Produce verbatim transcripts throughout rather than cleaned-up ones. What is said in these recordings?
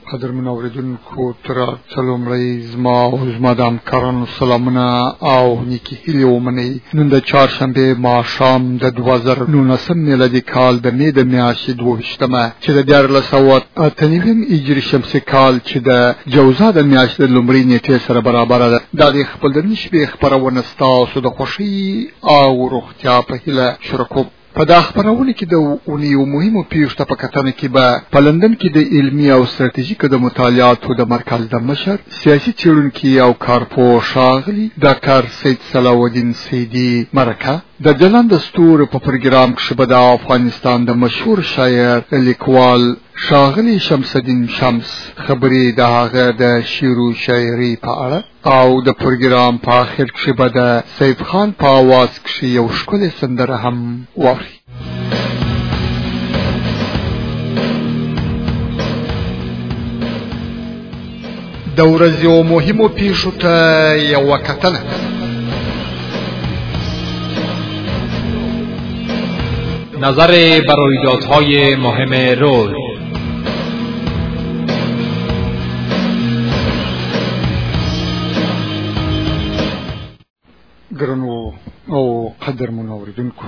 قدر من اوریدونکو تر څلومړی زما او زما د همکارانو سلامونه او نیکې هیلې ومنئ. نن د چهارشنبې ماښام د دوه زره نولسم میلادي کال د مې د میاشتې دوه ویشتمه چې د دیارلس سوه اته نوي هجري شمسي کال چې د جوزا د میاشتې د لومړۍ نېټې سره برابره ده. دا د خپل د نن شپې خپرونه ستاسو د خوښۍ او روغتیا په هیله شروع کوم. په دا خپرونه کې د اونۍ یو مهمو پیښو ته په کتنه کې به په لندن کې د علمي او ستراتیژیکو د مطالعاتو د مرکز د مشر سیاسي څېړونکي او کارپوه ښاغلي ډاکټر سید صلاح الدین سیدي مرکه د ځلانده ستورو په پروګرام کې به د افغانستان د مشهور شاعر لیکوال ښاغلي شمس الدین شمس خبرې د هغه د شعر و شاعري په اړه او د پروګرام په آخر کې به د سیف خان په اواز کې یو ښکلې سندره هم واوري. د ورځې یو مهمو پیښو ته یوه کتنه. نظر بر رویدادهای مهم روز. ګرانو او قدرمنو اوریدونکو،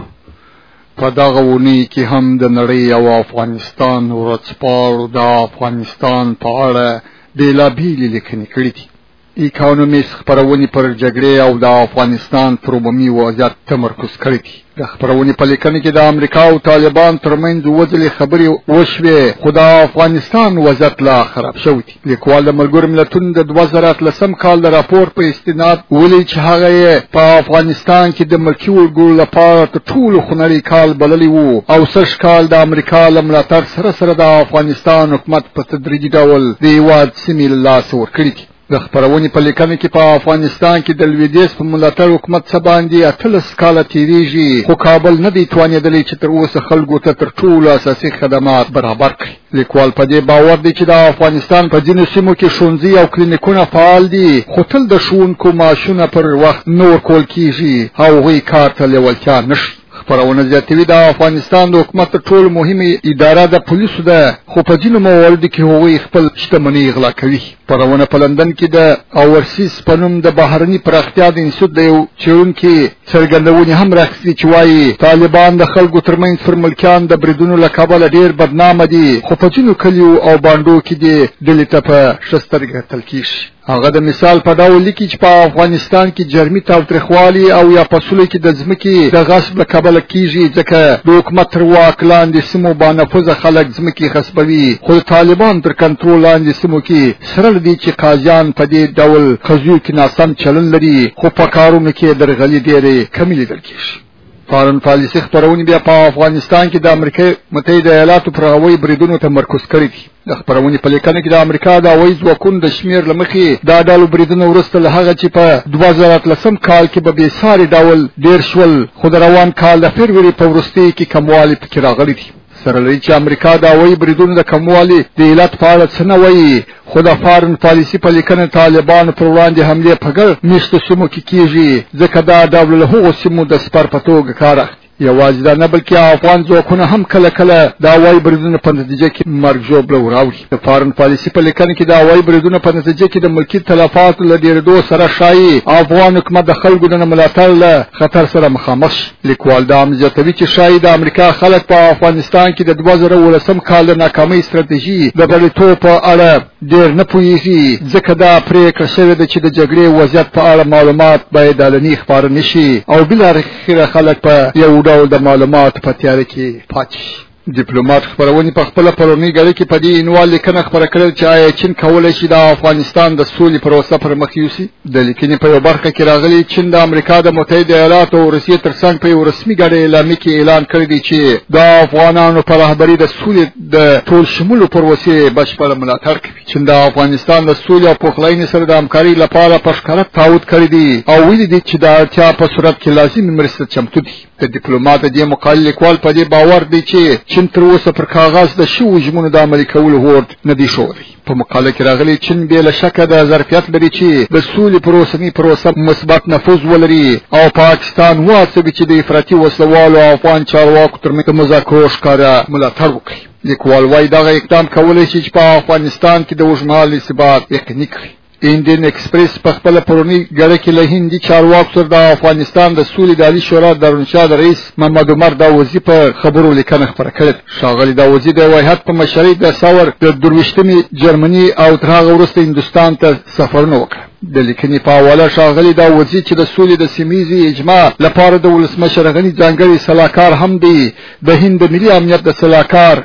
په دغه اونۍ کې هم د نړۍ او افغانستان ورځپاڼو د افغانستان په اړه بېلابېلې لیکنې کړي دي. اکانومیست خپرونې پر جګړې او د افغانستان پر عمومي وضعیت تمرکز کړی دی. د خپرونې په لیکنه کې د امریکا او طالبان ترمنځ اووه ځلې خبرې وشوې، خو د افغانستان وضعیت لا خراب شوی دی. لیکوال د ملګرو ملتونو د دوه زره اتلسم کال د راپور په استناد ویلي چې هغه یې په افغانستان کې د ملکي وګړو لپاره تر ټولو خونړی کال بللی وو او سږ کال د امریکا له ملاتړ سره سره د افغانستان حکومت په تدریجي ډول د هېواد سیمې له لاسه ورکړي دي. د خپرونې په لیکنه کې په افغانستان کې د لویدیځ په ملاتړ حکومت څه باندې اتلس کاله تېرېږي، خو کابل نه دی توانېدلی چې تر اوسه خلکو ته تر ټولو اساسي خدمات برابر کړي. لیکوال په دې باور دی چې د افغانستان په ځینو سیمو کې ښوونځي او کلینیکونه فعال دي، خو تل د ښوونکو معاشونه پر وخت نه ورکول کېږي او هغوی کار ته لیوالتیا نشي. خپرونه زیاتوي د افغانستان د حکومت تر ټولو مهمه اداره د پولیسو ده، خو په ځینو مواردو کې هغوی خپل شتمنۍ غلا کوي. خپرونه په لندن کې د اورسیس په نوم د بهرني پراختیا د انسټیټیوټ د یو څېړونکي څرګندونې هم راخیستې چې وایي طالبان د خلکو ترمنځ پر ملکیان د بریدونو له کبله ډېر بدنامه دي، خو په ځینو کلیو او بانډو کې دې ډلې ته په ښه سترګه کتل کېږي. هغه د مثال په ډول لیکي چې په افغانستان کې جرمي تاوتریخوالي او یا په سولو کې د ځمکې د غصب له کبله کېږي، ځکه د حکومت تر واک لاندې سیمو بانفوذه خلک ځمکې غصبوي، خو د طالبان تر کنټرول لاندې سیمو کې سره له دې چې قاضیان په دې ډول قضیو کې ناسم چلن لري، خو په کارونو کې درغلي ډېرې کمې لیدل کېږي. فارن پالیسي خپرونې بیا په افغانستان کې د امریکا متحده ایالاتو پر هوایي بریدونو تمرکز کړی دی. د خپرونې په لیکنه کې د امریکا د هوایي ځواکونو د شمېر له مخې دا ډول بریدونه وروسته له هغه چې په دوه زره اتلسم کال کې به بېساري ډول ډېر شول، خو د روان کال د فبروري په وروستیو کې کموالی پکې راغلی دی. سره لري چې امریکا د هوایي بریدونو د کموالي د علت په اړه څه نه وایي، خو د فارن پالیسي په لیکنه طالبانو پر وړاندې حملې په ګڼ میشتو سیمو کې کېږي، ځکه دا ډول له هغو سیمو د سپر په توګه کار اخلي. یوازې دا نه بلکې افغان ځواکونه هم کله کله د هوایي بریدونو په نتیجه کې مرګ ژوبله وراوړي. د فارن پالیسي په لیکنه کې د هوایي بریدونو په نتیجه کې د ملکي تلفاتو له ډېرېدو سره ښایي افغان حکومت د خلکو د نه ملاتړ له خطر سره مخامخ شي. لیکوال دا هم زیاتوي چې ښایي د امریکا خلک په افغانستان کې د دوه زره اوولسم کال د ناکامۍ ستراتیژي د بریالیتوب په اړه ډېر نه پوهېږي، ځکه دا پرېکړه شوې ده چې د جګړې وضعیت په اړه معلومات باید علني خپاره نه شي او بالاخره خلک په یو ډول د معلوماتو په تیاره کې پاتې شي. ډیپلوماټ خپرونې په خپله پرونۍ ګړۍ کې په دې عنوان لیکنه خپره کړې چې آیا چین کولی شي د افغانستان د سولې پروسه پر مخ یوسي. د لیکنې په یو برخه کې راغلي چین د امریکا د متحده ایالاتو او روسیې ترڅنګ په یو رسمي ګډه اعلامیه کې اعلان کړی دی چې د افغانانو په رهبري د سولې د ټول شمولو پروسې بشپړه ملاتړ کوي. چین د افغانستان د سولې او پخلاینې سره د همکارۍ لپاره په ښکاره تعهد کړی دی او ویلي دی چې د اړتیا په صورت کې لازمي مرسته چمتو دي. د ډیپلوماټ د مقاله لیکوال په دې باور دی چې چین تر اوسه پر کاغذ د شوو ژمنو د عملي کولو هوډ نه دی ښودلی. په مقاله کې راغلی چین بې له شکه د ظرفیت لري چې د سولې پر اوسنۍ پروسه مثبت نفوذ ولري او پاکستان وهڅوي چې د افراطي وسلوالو او افغان چارواکو ترمنځ د مذاکرو ښکاره ملاتړ وکړي. لیکوال وایي دغه اقدام کولی شي چې په افغانستان کې د اوږدمهاله ثبات یقیني کړي. انډین ایکسپریس په خپل پرونی ګړه کې له هندي چارواکو سره د افغانستان د سولې د عالی شورا د دارالانشا د رئیس محمد عمر داوودزي په خبرو لیکنه خپره کړې. ښاغلي داوودزي د وایحت په مشرۍ د ثور د درویشتمې جرمني او تر هغه وروسته هندوستان ته سفرونه وکړل. د لیکنې په حواله ښاغلي داوودزي چې د سولې د سیمهیزې اجماع لپاره د ولسمشر غني ځانګړي سلاکار هم دی، د هند د ملي امنیت د سلاکار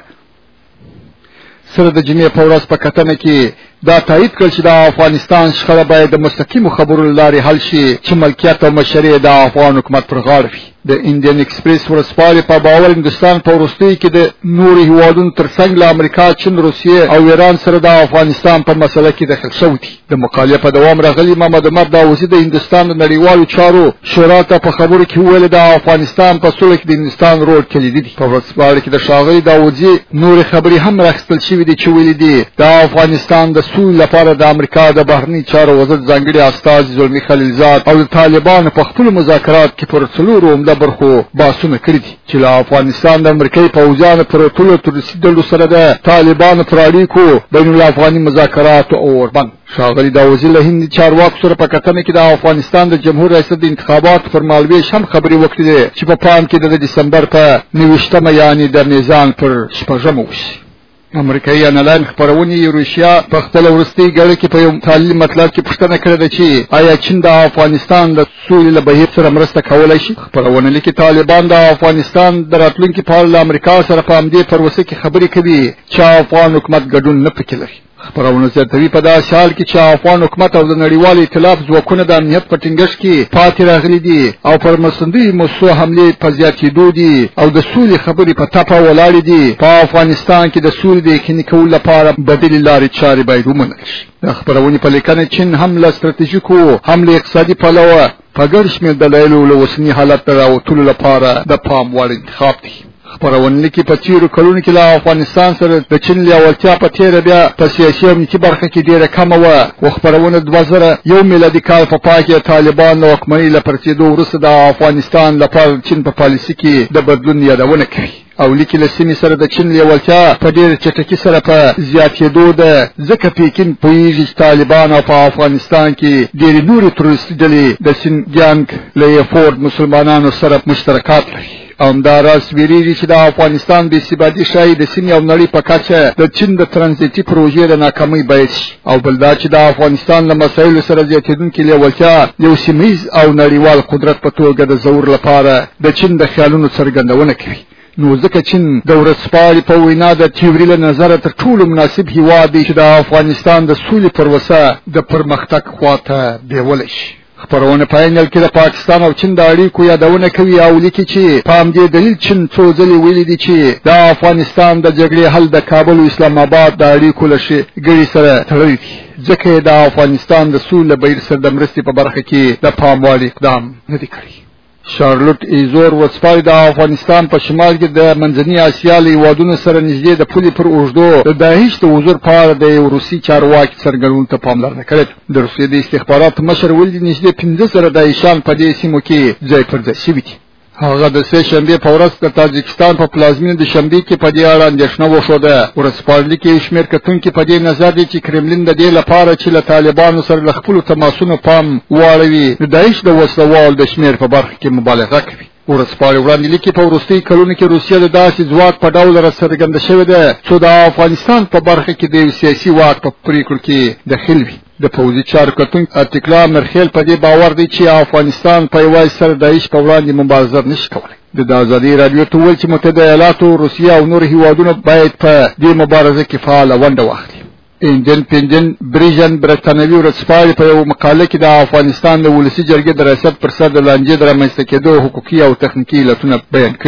سره د جمعې په ورځ په کتنه کې دا تایید کړ چې د افغانستان شخړه باید د مستقیمو خبرو له لارې حل شي چې ملکیت او مشري د افغان حکومت پر غاړه وي. د انډین ایکسپریس ورځپاڼې په باور هندوستان په وروستیو کې د نورو هیوادونو ترڅنګ له امریکا، چین، روسیې او ایران سره د افغانستان په مسله کې دخل شوی دی. د مقالې په دوام راغلي محمد عمر داوودزي د هندوستان د نړیوالو چارو شورا ته په خبرو کې وویل د افغانستان په سوله کې د هندوستان رول کلیدي دی. په ورځپاڼې کې د ښاغلي داوودزي نورې خبرې هم راخیستل شوې دي چې ویلي دي د افغانستان د سولې لپاره د امریکا د بهرني چارو وزیر ځانګړي استازي زلمي خلیلزاد او د طالبانو په خپلو مذاکرات کې پر څلورو عمده برخو بحثونه کړي دي چې له افغانستان د امریکایي پوځیانو پر ټولو تر رسیدلو سره د طالبانو پر اړیکو بین الافغاني مذاکراتو اوربند. ښاغلي داوودزي له هندي چارواکو سره په کتنه کې د افغانستان د جمهور ریاست د انتخاباتو پر مهالویش هم خبرې وکړې چې په پام کې د دسمبر په نویشتمه یعنې د میزان پر شپږمه وشي. امریکایي انلاین خپرونې یوروشیا په خپل وروستي ګړه کې په یو تعلیمي مطلب کې پوښتنه کړې ده چې آیا چین د افغانستان د سولې له بهیر سره مرسته کولی شي؟ خپرونه لیکي طالبان د افغانستان د راتلونکي په اړه له امریکا سره په همدې پروسه کې خبرې کوي چې افغان حکومت ګډون نه پکې لري. خبرونه زیاتوي په داسې حال کې چې افغان حکومت او د نړیوال ائتلاف ځواکونه د امنیت په ټینګښت کې پاتې راغلي دي او پر مرستندویو موسسو حملې په زیاتېدو دي او د سولې خبرې په تپه ولاړې دي. په افغانستان کې د سولې د یقیني کولو لپاره بدیلې لارې چارې باید ومنل شي. د خبرونې په لیکنه چین هم له ستراتیژیکو هم له اقتصادي پلوه په ګڼ شمېر دلایلو له اوسني حالت ته راوتلو لپاره د پام وړ انتخاب دی. خبرونه کې په تیرو کلونو کې له افغانستان سره د چین لیوالتیا په تیره بیا په سیاسي او امنیتي برخه کې ډېره کمه وه. خو خبرونه دوه زره یو میلادي کال په پای کې طالبان له واکمنۍ له پرڅېدو وروسته د افغانستان لپاره چین په پالیسي کې د بدلون یادونه کوي او لیکي له سیمې سره د چین لیوالتیا په ډېر چټکۍ سره په زیاتېدو ده، ځکه پیکین پوهېږي چې طالبان او په افغانستان کې ډېرې نورې تروریستي ډلې د سینجیانګ له ایفورد مسلمانانو سره مشترکات لري. همداراز ویریږي چې د افغانستان بې ثباتي ښایي د سیمې او نړۍ په کچه د چین د ترانزیتي پروژې د ناکامۍ باعث شي او بل دا چې د افغانستان له مسایلو سره زیاتېدونکې لیوالتیا یو سیمهیز او نړیوال قدرت په توګه د ظهور لپاره د چین د خیالونو څرګندونه کوي. نو ځکه چین د ورځپاڼې په وینا د تیوري له نظره تر ټولو مناسب هیواد دی چې د افغانستان د سولې پروسه د پرمختګ خواته بیولی شي. خبرونه په انل کې د پاکستان او چین د اړیکو یادونه کوي او لیکي چې په همدې دلیل چین څو ځلې ویلي دي چې د افغانستان د جګړې حل د کابل او اسلام آباد د اړیکو له ښېګړې سره تړلی دی، ځکه د افغانستان د سولې له بهیر سره د مرستې په برخه کې د پام وړ اقدام نه دی کړی. شارلوټ ایزور ورځپاڼې د افغانستان په شمال کې د منځنۍ اسیا له هیوادونو سره نږدې د پولې پر اوږدو د داعش د حضور په اړه د یو روسي چارواکي څرګندونو ته پاملرنه کړې. د روسیې د استخباراتو مشر ویلي نږدې پنځه زره داعشیان په دې سیمو کې ځای پر ځای شوي دي. هغه د سه شنبې په ورځ د تاجکستان په پلازمینه د شنبې کې په دې اړه اندېښنه وښوده. ورځپاڼې کې یو شمېر کتونکي په دې نظر دي چې کرملین د دې لپاره چې له طالبانو سره له خپلو تماسونو پام واړوي د داعش د وسلوالو د شمېر په برخه کې مبالغه کوي. ورځپاڼې وړاندې لیکي په وروستیو کلونو کې روسیه د داسې ځواک په ډول راڅرګنده شوې ده چې د افغانستان په برخه کې د یو سیاسي واک په پریکړو کې دخیل وي. د پوځي چارو کتونکي اتکلا مرخیل په دې باور دی چې افغانستان په یوازې سره داعش په وړاندې مبارزه نشي کولی. د ازادي رادیو ته ویل چې متحده ایالاتو، روسیه او نور هیوادونه باید په دې مبارزه کې فعاله ونډه واخلي. انډیپندنت بریژن برتانوي ورځپاڼې په یو مقاله کې د افغانستان د ولسي جرګې د ریاست پر سر د لانجې د رامنځته کېدو حقوقي او تخنیکي علتونه بیان کړي دي.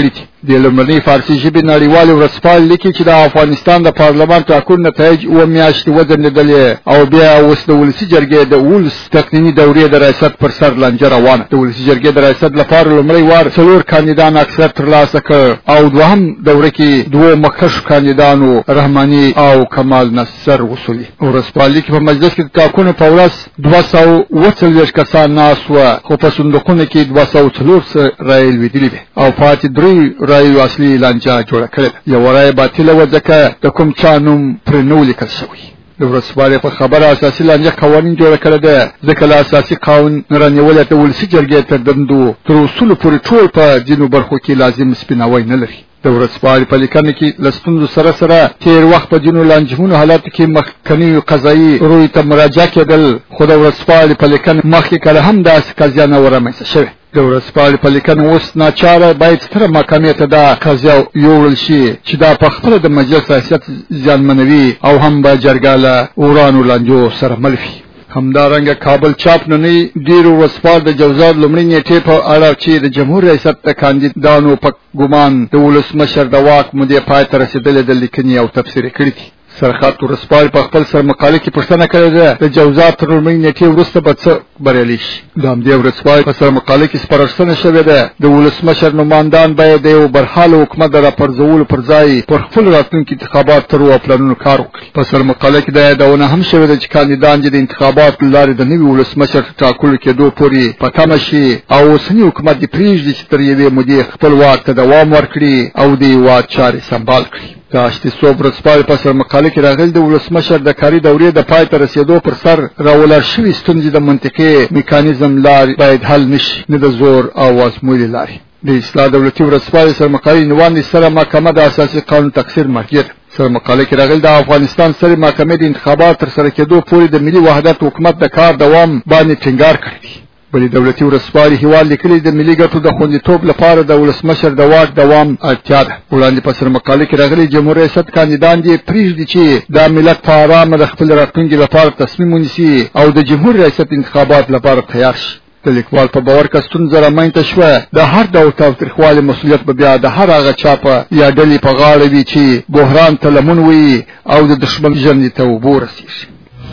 د لومړنۍ فارسي ژبې نړیوالې ورځپاڼې لیکي چې د افغانستان د پارلمان ټاکنو نتایج اوه میاشتې وځنډېدلې او بیا اوس د ولسي جرګې د اوولس تقنیني دورې د ریاست پر سر لانجه روانه. د ولسي جرګې د ریاست لپاره لومړی وار څلور کاندیدان اکثر ترلاسه کړ او دوهم دوره کې دوه مخکښ کاندیدانو رحماني او کمال نصر وصولي. ورځپاڼې کې په مجلس کې د ټاکنو په ورځ دوه سوه اووه څلوېښت کسان ناست وو، خو په صندوقونو کې دوه سوه څلور رایې لوېدلې وې او پاتې درې رایو اصلي لانجه جوړه کړې ده. یوه رایه باطله وه ځکه د کوم چا نوم پرې نه و لیکل شوی. د ورځپاڼې په خبره اساسي لانجه قوانین جوړه کړې ده، ځکه له اساسي قانون رانیولې د ولسي جرګې تر دندو تر اصولو پورې ټول په ځینو برخو کې لازم سپیناوی نه لري. د ورځپاڼې په لیکنه کې له ستونزو سره سره تېر وخت په ځینو لانجمنو حالاتو کې مخکنیو قضایي روی ته مراجعه کېدل، خو د ورځپاڼې په لیکنه مخکې کله هم داسې قضیه نه وه رامنځته شوې. د ورځپاڼې په لیکنه اوس ناچاره باید ستره محکمې ته دا قضیه یوړل شي چې دا په خپله د مجلس حیثیت زیانمنوي او هم به جرګه له ورانو لانجو سره مل وي. همدارنګه کابل چاپ نننۍ ډېرو ورځپاڼو د جوزات لومړۍ نیټې په اړه چې د جمهور ریاست د کاندیدانو په ګمان د ولسمشر د واک مودې پای ته رسېدلې د لیکنې او تبصرې کړي دي. سرخط ورځپاڼې په خپل سرمقاله کې پوښتنه کړې ده د جوزات تر لومړۍ نیټې وروسته به څه بریالي شي. د همدې ورځپاڼې په سرمقاله کې سپارښتنه شوې ده د ولسمشر نمایندان باید د یو برحاله حکومت د راپرځولو پر ځای پر خپلو راتلونکي انتخاباتو تر پلانونو کار وکړي. په سرمقاله کې دا یادونه هم شوې ده چې کاندیدان د انتخاباتو له لارې د نوي ولسمشر ټاکلو کېدو پورې په تمه شي او اوسني حکومت دې پرېږدي چې تر یوې مودې خپل واک ته دوام ورکړي او د هېواد چارې سمبال کړي. د اشتیصوب ورځپاڼې په سرمقاله کې راغلي د ولسمشر د کاري دورې د پای ته رسېدو پر سر راولاړ شوي ستونزې د منطقي میکانیزم لارې باید حل نشي، نه د زور او ازمویلې لارې. د اصلاح دولتي ورځپاڼې سرمقالې عنوان د ستره محکمه د اساسي قانون تقصیر مرجع ده. سرمقاله کې راغلي د افغانستان سترې محکمې د انتخابات تر سره کېدو پورې د ملي وحدت حکومت د کار دوام باندې ټینګار کړی دی. بلې دولتي ورځپاڼې هېواد لیکلي د ملي ګټو د خوندیتوب لپاره د ولسمشر د واک دوام اړتیا ده. وړاندې په سرمقاله کې راغلي جمهور ریاست کاندیدان دې پرېږدي چې دا ملت په ارامه د خپل راتلونکي لپاره تصمیم ونیسي او د جمهور ریاست انتخابات لپاره تیار شي. د لیکوال په باور که ستونزه رامنځته شوه د هر ډول تاوتریخوالي مسؤلیت به بیا د هر هغه چا په یا ډلې په غاړه وي چې بحران ته لمن وي او د دښمن ژوندي ته اوبه ورسېږي.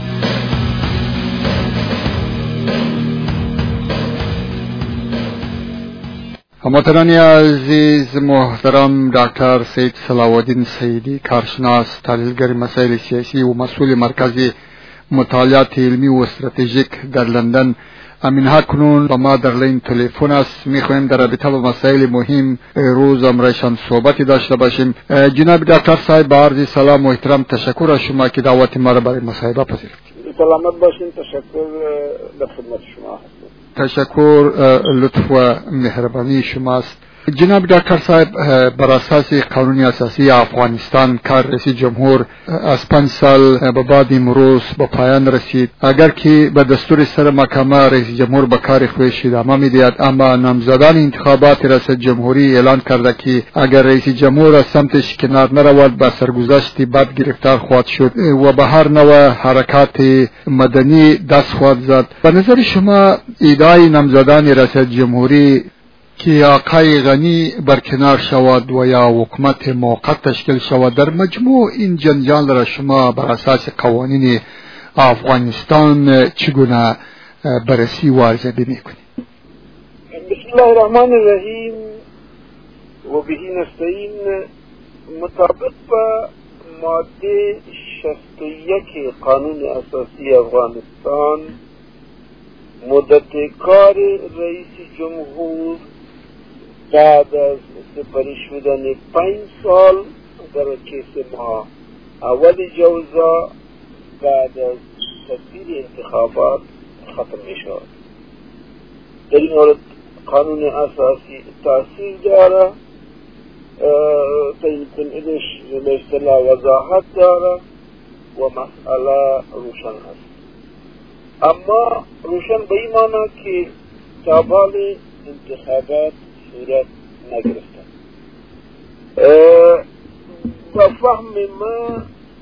هموطنان عزیز محترم، ډاکټر سید صلاح الدین سیدی، کارشناس، تحلیلگر مسائل سیاسی و مسئول مرکزی مطالعات علمی و استراتژیک در لندن، امینها کنون با ما در لین تلفن است. میخواهیم در رابطه با مسائل مهم روز امرایشان صحبتی داشته باشیم. جناب دکتر صاحب، با عرض سلام و احترام تشکر از شما که دعوت ما را برای مصاحبه پذیرفتید. سلامت باشین. تشکر در خدمت شما هستم. تشکر، لطف و مهربانی شماست. جناب دکتر صاحب، بر اساس قانون اساسی افغانستان کار رئیس جمهور از پنج سال به بعد امروز به پایان رسید. اگر که به دستور سر محکمه رئیس جمهور به کار خودش ادامه میدهد، اما نامزدان انتخابات ریاست جمهوری اعلان کرده که اگر رئیس جمهور از سمتش کنار نرود به سرگذشت بد گرفتار خواهد شد و به هر نوع حرکات مدنی دست خواهد زد. به نظر شما ادعای نامزدان ریاست جمهوری که آقای غنی برکنار شود و یا حکومت موقت تشکیل شود در مجموع این جنجال را شما بر اساس قوانین افغانستان چگونه بررسی و ارزیابی میکنید؟ بسم الله الرحمن الرحیم و به نستعین. مطابق با ماده شصت و یک قانون اساسی افغانستان، مدت کار رئیس جمهور بعد از سپری شدن پنج سال در کیس ما اول جوزا بعد از تصویر انتخابات ختم می شود. در این مورد قانون اساسی تاثیر داره، تعیین کنندش به اصطلاح وضاحت داره و مسئله روشن است. اما روشن به این معنی که تابال انتخابات صورت نگرفتن. با فهم ما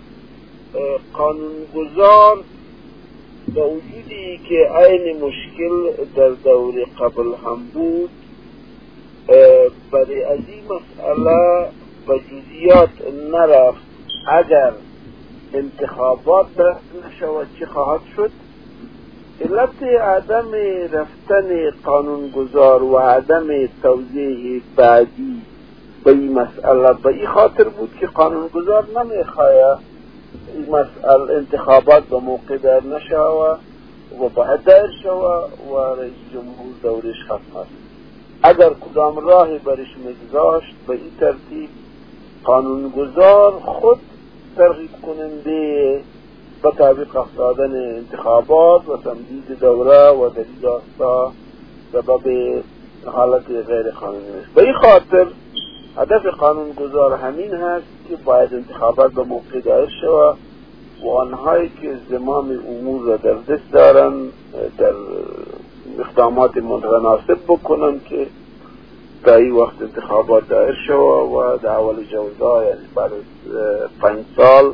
قانونگذار با وجودی که عین مشکل در دور قبل هم بود، برای از این مسئله به جزئیات نرفت. اگر انتخابات نشود چه خواهد شد؟ علت عدم رفتن قانونگذار و عدم توضیح بعدی به این مسئله به این خاطر بود که قانونگذار نمیخواه این مسئله انتخابات به موقع در نشود و بعد دایر شود و رئیس جمهور دورش ختم است. اگر کدام راه برش مگذاشت به این ترتیب قانونگذار خود ترغیب کننده به تطبیق افتادن انتخابات و تمدید دوره و در این راستا سبب حالت غیر قانونی است. به این خاطر هدف قانونگذار همین هست که باید انتخابات به موقع دایر شود و آنهایی که زمام امور را در دست دارن در اقدامات متناسب بکنن که تا این وقت انتخابات دایر شود و در اول جوزا یعنی بعد پنج سال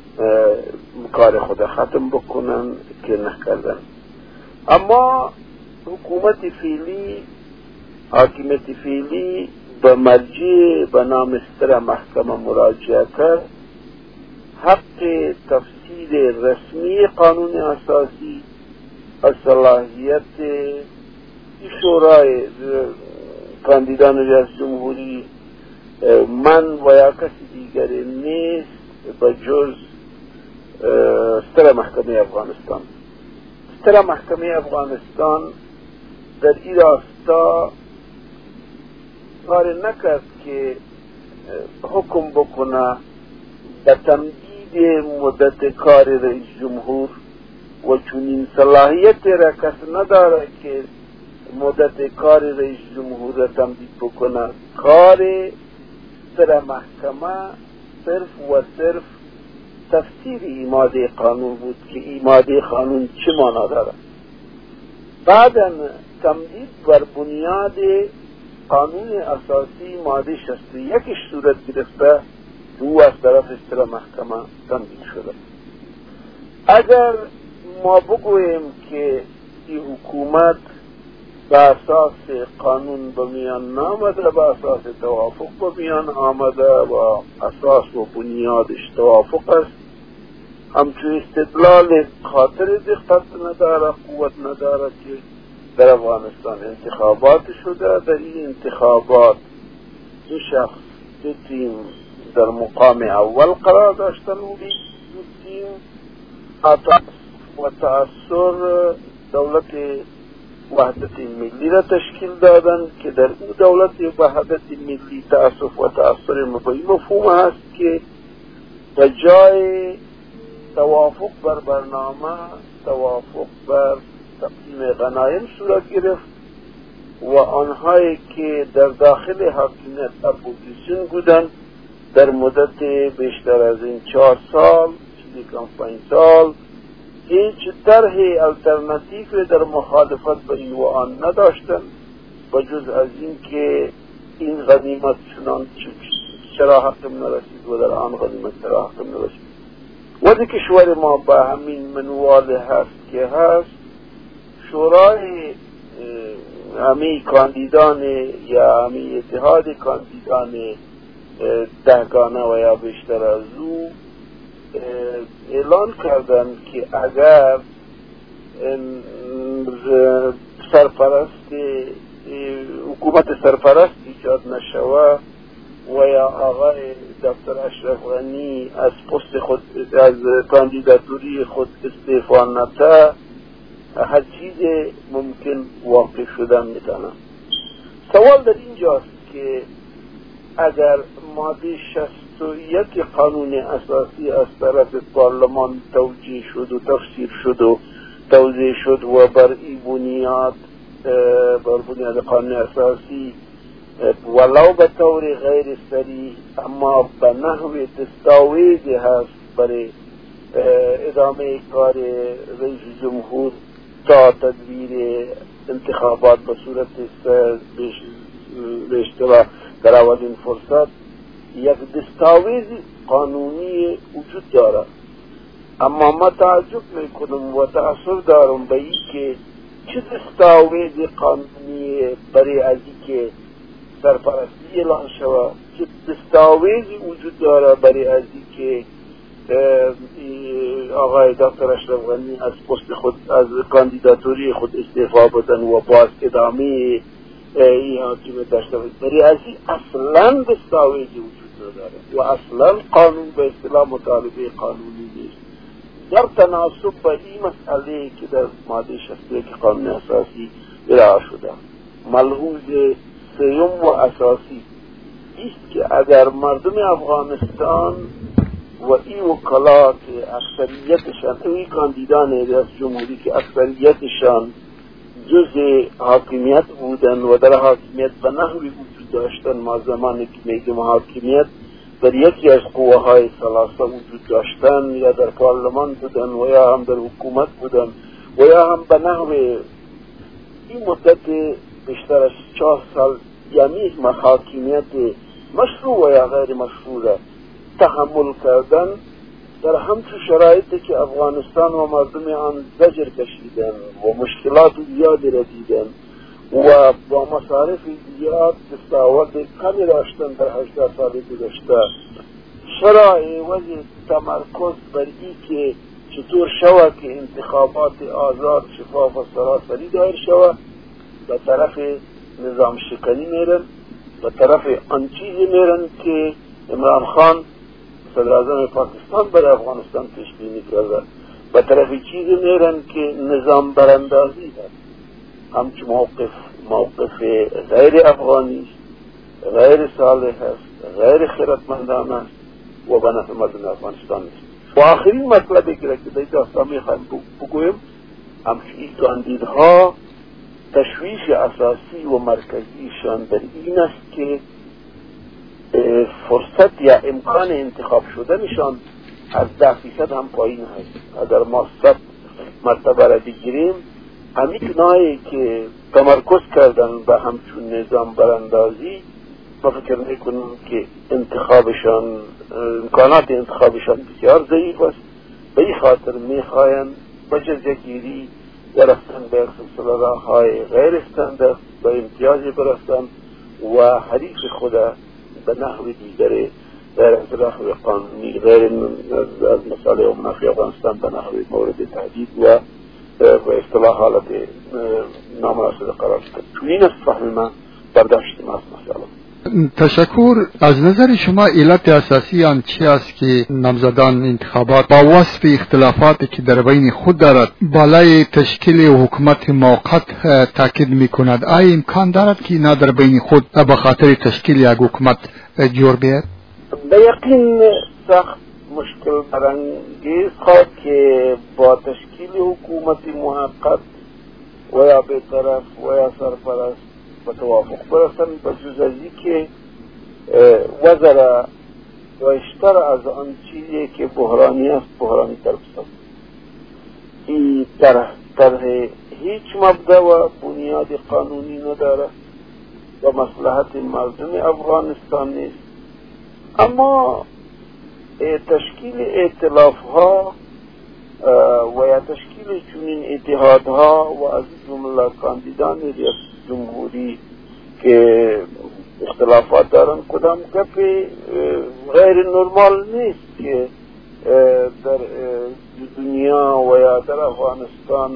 کار خود ختم بکنن که نکردن. اما حکومت فعلی حاکمیت فعلی به مرجع به نام ستره محکمه مراجعه کرد. حق تفسیر رسمی قانون اساسی از صلاحیت شورای کاندیدان ریاست جمهوری من و یا کسی دیگری نیست به جز ستره محکمه افغانستان. ستره محکمه افغانستان در این راستا کار نکرد که حکم بکنه به تمدید مدت کار رئیس جمهور و چنین صلاحیت را کس نداره که مدت کار رئیس جمهور را تمدید بکنه. کار ستره محکمه صرف و صرف تفسیر این ماده قانون بود که این ماده قانون چه معنا داره. بعداً تمدید بر بنیاد قانون اساسی ماده شصت و یک صورت گرفته او از طرف ستره محکمه تمدید شده. اگر ما بگوییم که این حکومت به اساس قانون به میان نامده، به اساس توافق به میان آمده و اساس و بنیادش توافق است، همچون استدلال خاطر دقت نداره، قوت نداره که در افغانستان انتخابات شده. در این انتخابات دو شخص دو تیم در مقام اول قرار داشتن و دو تیم و تأثیر دولت وحدت ملی را تشکیل دادن که در او دولت وحدت ملی تأسف و تأثیر مبایی مفهوم هست که در جای توافق بر برنامه توافق بر تقسیم غنایم صورت گرفت و آنهایی که در داخل حاکمیت اپوزیسیون بودن در مدت بیشتر از این چهار سال چیزی کم پنج سال هیچ طرح الترناتیو در مخالفت با این و آن نداشتن بجز از این که این غنیمت چنان چرا حقم نرسید و در آن غنیمت چرا حقم نرسید. وقتی کشور ما با همین منوال هست که هست، شورای همه کاندیدان یا همه اتحاد کاندیدان دهگانه و یا بیشتر از او اعلان کردن که اگر سرپرست حکومت سرپرست ایجاد نشود و یا آقای دکتر اشرف غنی از پست خود از کاندیداتوری خود استعفا نده، هر چیز ممکن واقع شدن میتونه. سوال در اینجاست که اگر ماده شصت و یک قانون اساسی از طرف پارلمان توجیه شد و تفسیر شد و توضیح شد و بر این بنیاد بر بنیاد قانون اساسی ولو به طور غیر صریح اما به نحو دستاویزی هست برای ادامه کار رئیس جمهور تا تدبیر انتخابات به صورت بیشتر در اولین فرصت یک دستاویز قانونی وجود دارد. اما ما تعجب میکنم و تأثیر دارم به این که چه دستاویز قانونی برای از این که سرپرستی اعلان شود که دستاویزی وجود داره برای از که آقای دکتر اشرف غنی از پست خود از کاندیداتوری خود استعفا بدن و باز ادامه این حاکمیت داشته باشه. برای از اصلا دستاویزی وجود نداره و اصلا قانون به اصطلاح مطالبه قانونی نیست. در تناسب با این مسئله که در ماده شصت و یک قانون اساسی ارائه شده، ملحوظ سیوم و اساسی است که اگر مردم افغانستان و این وکلا که اکثریتشان این کاندیدان ریاست جمهوری که اکثریتشان جز حاکمیت بودن و در حاکمیت به نحوی وجود داشتن، ما زمانی که میگیم حاکمیت در یکی از قوه های ثلاثه وجود داشتن، یا در پارلمان بودن و یا هم در حکومت بودن و یا هم به نحو این مدت بیشتر از چهار سال یعنی حاکمیت مشروع و یا غیر مشروع تحمل کردن، در همچون شرایطی که افغانستان و مردم آن زجر کشیدن و مشکلات زیادی را دیدن و با مصارف زیاد دستاورد کمی داشتن در هشتاد سال گذشته، شرایط وضع تمرکز بر این که چطور شود که انتخابات آزاد، شفاف و سراسری دایر شود، به طرف نظام شکنی میرن، به طرف آن چیزی میرن که عمران خان صدر اعظم پاکستان برای افغانستان پیش بینی کرده، به طرف چیزی میرن که نظام براندازی هست، همچه موقف موقف غیر افغانی است، غیر صالح است، غیر خیرتمندانه است و به نفع مردم افغانستان است. و آخرین مطلبی که در داستان میخوایم بگویم، همچنین کاندیدها تشویش اساسی و مرکزیشان در این است که فرصت یا امکان انتخاب شدنشان از ده فیصد هم پایین هست. اگر ما صد مرتبه را بگیریم، همین نایی که تمرکز کردن به همچون نظام براندازی، ما فکر میکنم که انتخابشان، امکانات انتخابشان بسیار ضعیف است. به این خاطر میخواین به جزگیری برستن به سلسله راههای غیر استاندارد به امتیازی برستن و حریف خود به نحو دیگری غیر از نحو قانونی، غیر از مسائل و منافع افغانستان به نحو مورد تهدید و به اصطلاح حالت نامناسب قرار شد. چون این است فهم من برداشتیم از مسئله. تشکر. از نظر شما علت اساسی آن چی است که نامزدان انتخابات با وصف اختلافاتی که در بین خود دارد بالای تشکیل حکومت موقت تاکید میکند؟ آیا امکان دارد که اینا در بین خود به خاطر تشکیل یک حکومت جور بیاد؟ به یقین سخت مشکل برانگیز خواهد که با تشکیل حکومت موقت و یا به طرف و یا سرپرست به توافق برسن، به جز از که وزر بیشتر از آن چیزی که بحرانی است بحرانی تر بسد. این طرح طرح هیچ مبدا و بنیاد قانونی نداره و مصلحت مردم افغانستان نیست. اما تشکیل ائتلاف ها و یا تشکیل چنین اتحادها و از جمله کاندیدان ریاست جمهوری که اختلافات دارن، کدام گپ غیر نرمال نیست که در دنیا و یا در افغانستان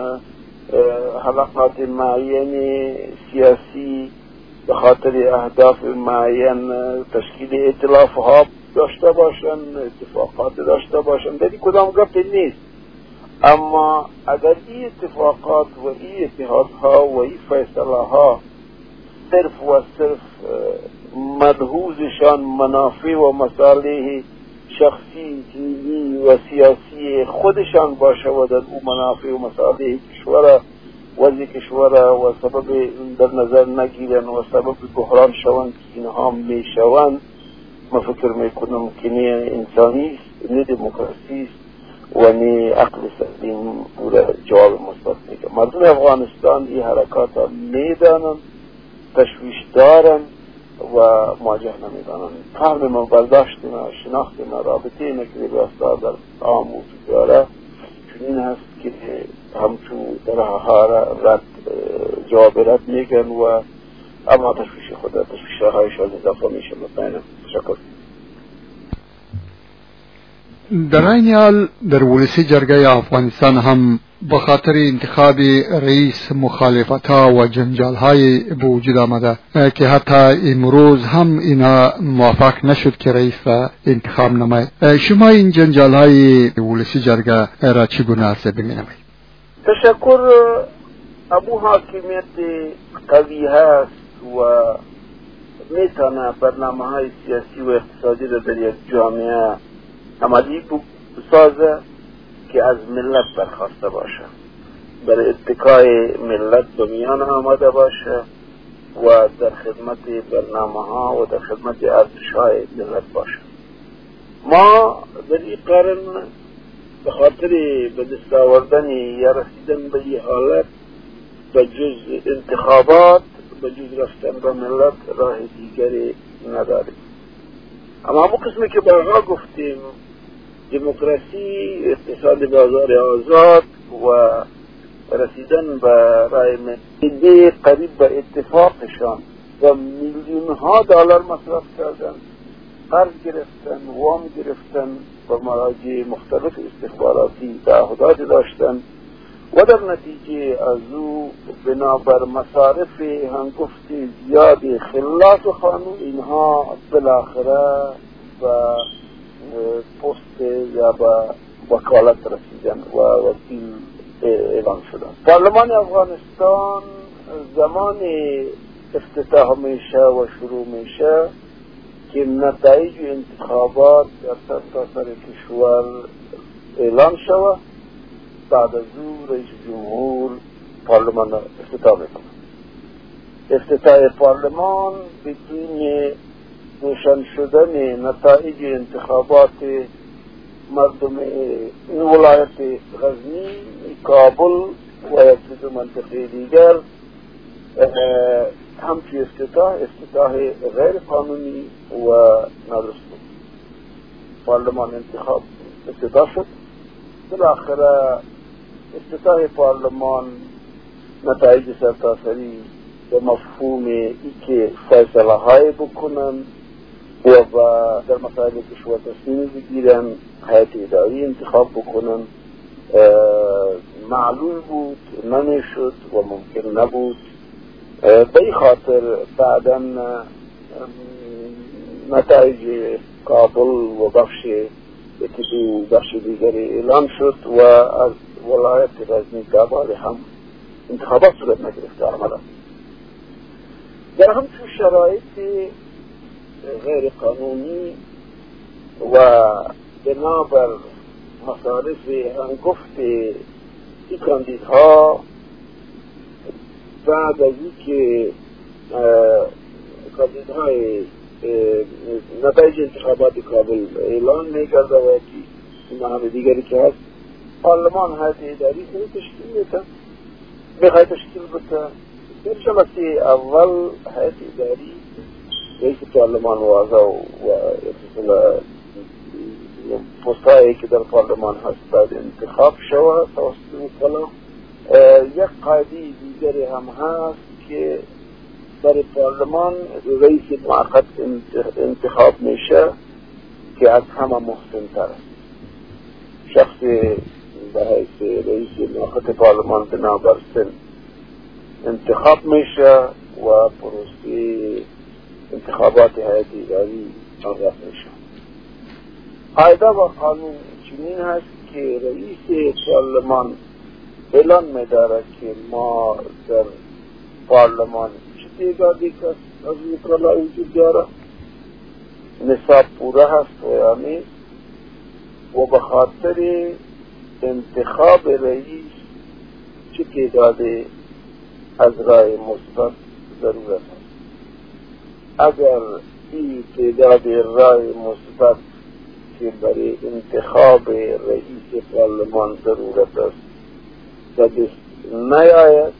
حلقات معین سیاسی به خاطر اهداف معین تشکیل ائتلاف ها داشته باشن، اتفاقات داشته باشن، در کدام گپ نیست. اما اگر این اتفاقات و این اتحادها و این فیصله ها صرف و صرف مدهوزشان منافع و مصالح شخصی، دینی و سیاسی خودشان باشه و در او منافع و مصالح کشور وضع کشور و سبب در نظر نگیرن و سبب بحران شوند که اینها می شوند، ما فکر میکنم که نه انسانی است، نه دموکراسی است و نه عقل سلیم پورا جواب مثبت میگه. مردم افغانستان این حرکات ها میدانن، تشویش دارن و مواجه نمیدانن. فهم ما، برداشت ما، شناخت ما، رابطه ما که راستا در عام وجود داره چون این هست که همچون در ها رد جواب رد میگن و اما تشویش خود تشویش هایش از اضافه میشه. مطمئنم. تشکر. در این حال در ولسی جرگه افغانستان هم بخاطر انتخاب رئیس مخالفت ها و جنجال های به وجود آمده که حتی امروز هم اینا موافق نشد که رئیس را انتخاب نماید. شما این جنجال های ولسی جرگه را چگونه عرضه بینید؟ تشکر. ابو حاکمیت قوی هست و میتونه برنامه های سیاسی و اقتصادی را در یک جامعه عملی بسازه که از ملت برخواسته باشه، برای اتکای ملت به میان آمده باشه و در خدمت برنامه ها و در خدمت ارزش های ملت باشه. ما در این قرن به خاطر به دست آوردن یا رسیدن به این حالت به جز انتخابات، به جز رفتن به ملت راه دیگری نداریم. اما همون قسمی که بارها گفتیم، دموکراسی، اقتصاد بازار آزاد و رسیدن به رای ملی قریب به اتفاقشان و میلیون ها دلار مصرف کردن، قرض گرفتن، وام گرفتن و مراجع مختلف استخباراتی تعهدات داشتن و در نتیجه از او بنابر مصارف هنگفت زیاد خلاف قانون اینها بالاخره و پست یا با وکالت رسیدن و وکیل اعلان شدن. پارلمان افغانستان زمان افتتاح میشه و شروع میشه که نتایج انتخابات در سرتاسر کشور اعلان شود. بعد از او رئیس جمهور پارلمان افتتاح میکنه. افتتاح پارلمان بدون روشن شدن نتایج انتخابات مردم این ولایت غزنی، کابل و یک دو منطقه دیگر همچی افتتاح افتتاح غیر قانونی و نادرست بود. پارلمان انتخاب افتتاح شد. بالاخره افتتاح پارلمان نتایج سرتاسری به مفهوم ای که فیصله های بکنن و در مسائل کشور تصمیم بگیرن، هیئت اداری انتخاب بکنن معلوم بود، نمیشد و ممکن نبود. به این خاطر بعدا نتایج کابل و بخش اتباع بخش دیگری اعلان شد و از ولایت غزنی کابل هم انتخابات صورت نگرفته آمدن. در همچون شرایط غیر قانونی و بنابر مصارف هنگفت این کاندیدها بعد از این که کاندیدهای نتایج انتخابات کابل اعلان می‌کرده و که همه دیگری که هست پارلمان هیئت اداری خود تشکیل می‌کنه، می‌خواد تشکیل بده. در جلسه اول هیئت اداری رئیس پارلمان واضح و اتصال پستایی که در پارلمان هست بعد انتخاب شود توسط وکلا. یک قاعده دیگری هم هست که در پارلمان رئیس موقت انتخاب میشه که از همه محسن تر است. شخص به حیث رئیس موقت پارلمان بنابر سن انتخاب میشه و پروسه انتخابات هیئت اداری آغاز میشه. قاعده و قانون چنین هست که رئیس پارلمان اعلان می‌داره که ما در پارلمان چه تعدادی کس از وکلا وجود داره، نصاب پوره هست و یا نیست و به خاطر انتخاب رئیس چه تعدادی از رای مثبت ضرورت است. اگر این تعداد رای مثبت که برای انتخاب رئیس پارلمان ضرورت است و دست نیاید،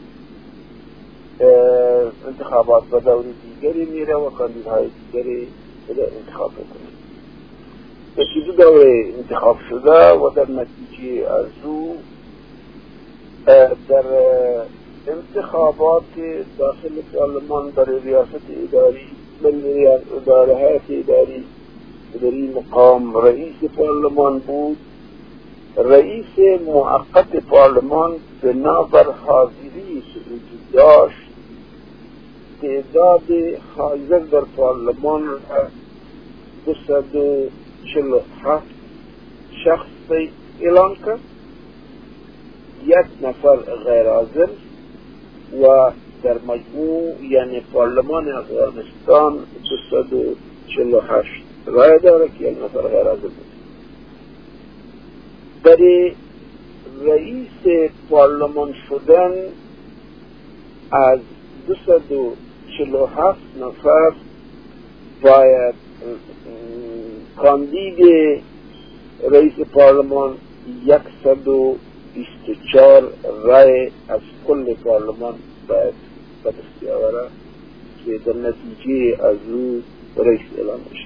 انتخابات به دور دیگری میره و کاندیدهای دیگری بده انتخاب بکنه. یکی دو دوره انتخاب شده و در نتیجه از او در انتخاب انتخابات داخل پارلمان برای ریاست اداری برای ادارهات اداری در این مقام رئیس پارلمان بود. رئیس موقت پارلمان بنابر حاضری که وجود داشت تعداد حاضر در پارلمان دویست و چهل و هفت شخص اعلان کرد، یک نفر غیر حاضر و در مجموع یعنی پارلمان افغانستان دویست و چهل و هشت رای داره که یک نفر غیر حاضر بود. برای رئیس پارلمان شدن از دویست و چهل و هفت نفر باید کاندید رئیس پارلمان یکصد و بیست و چهار رای از کل پارلمان باید به دست آوره که در نتیجه از او رئیس اعلام میشه.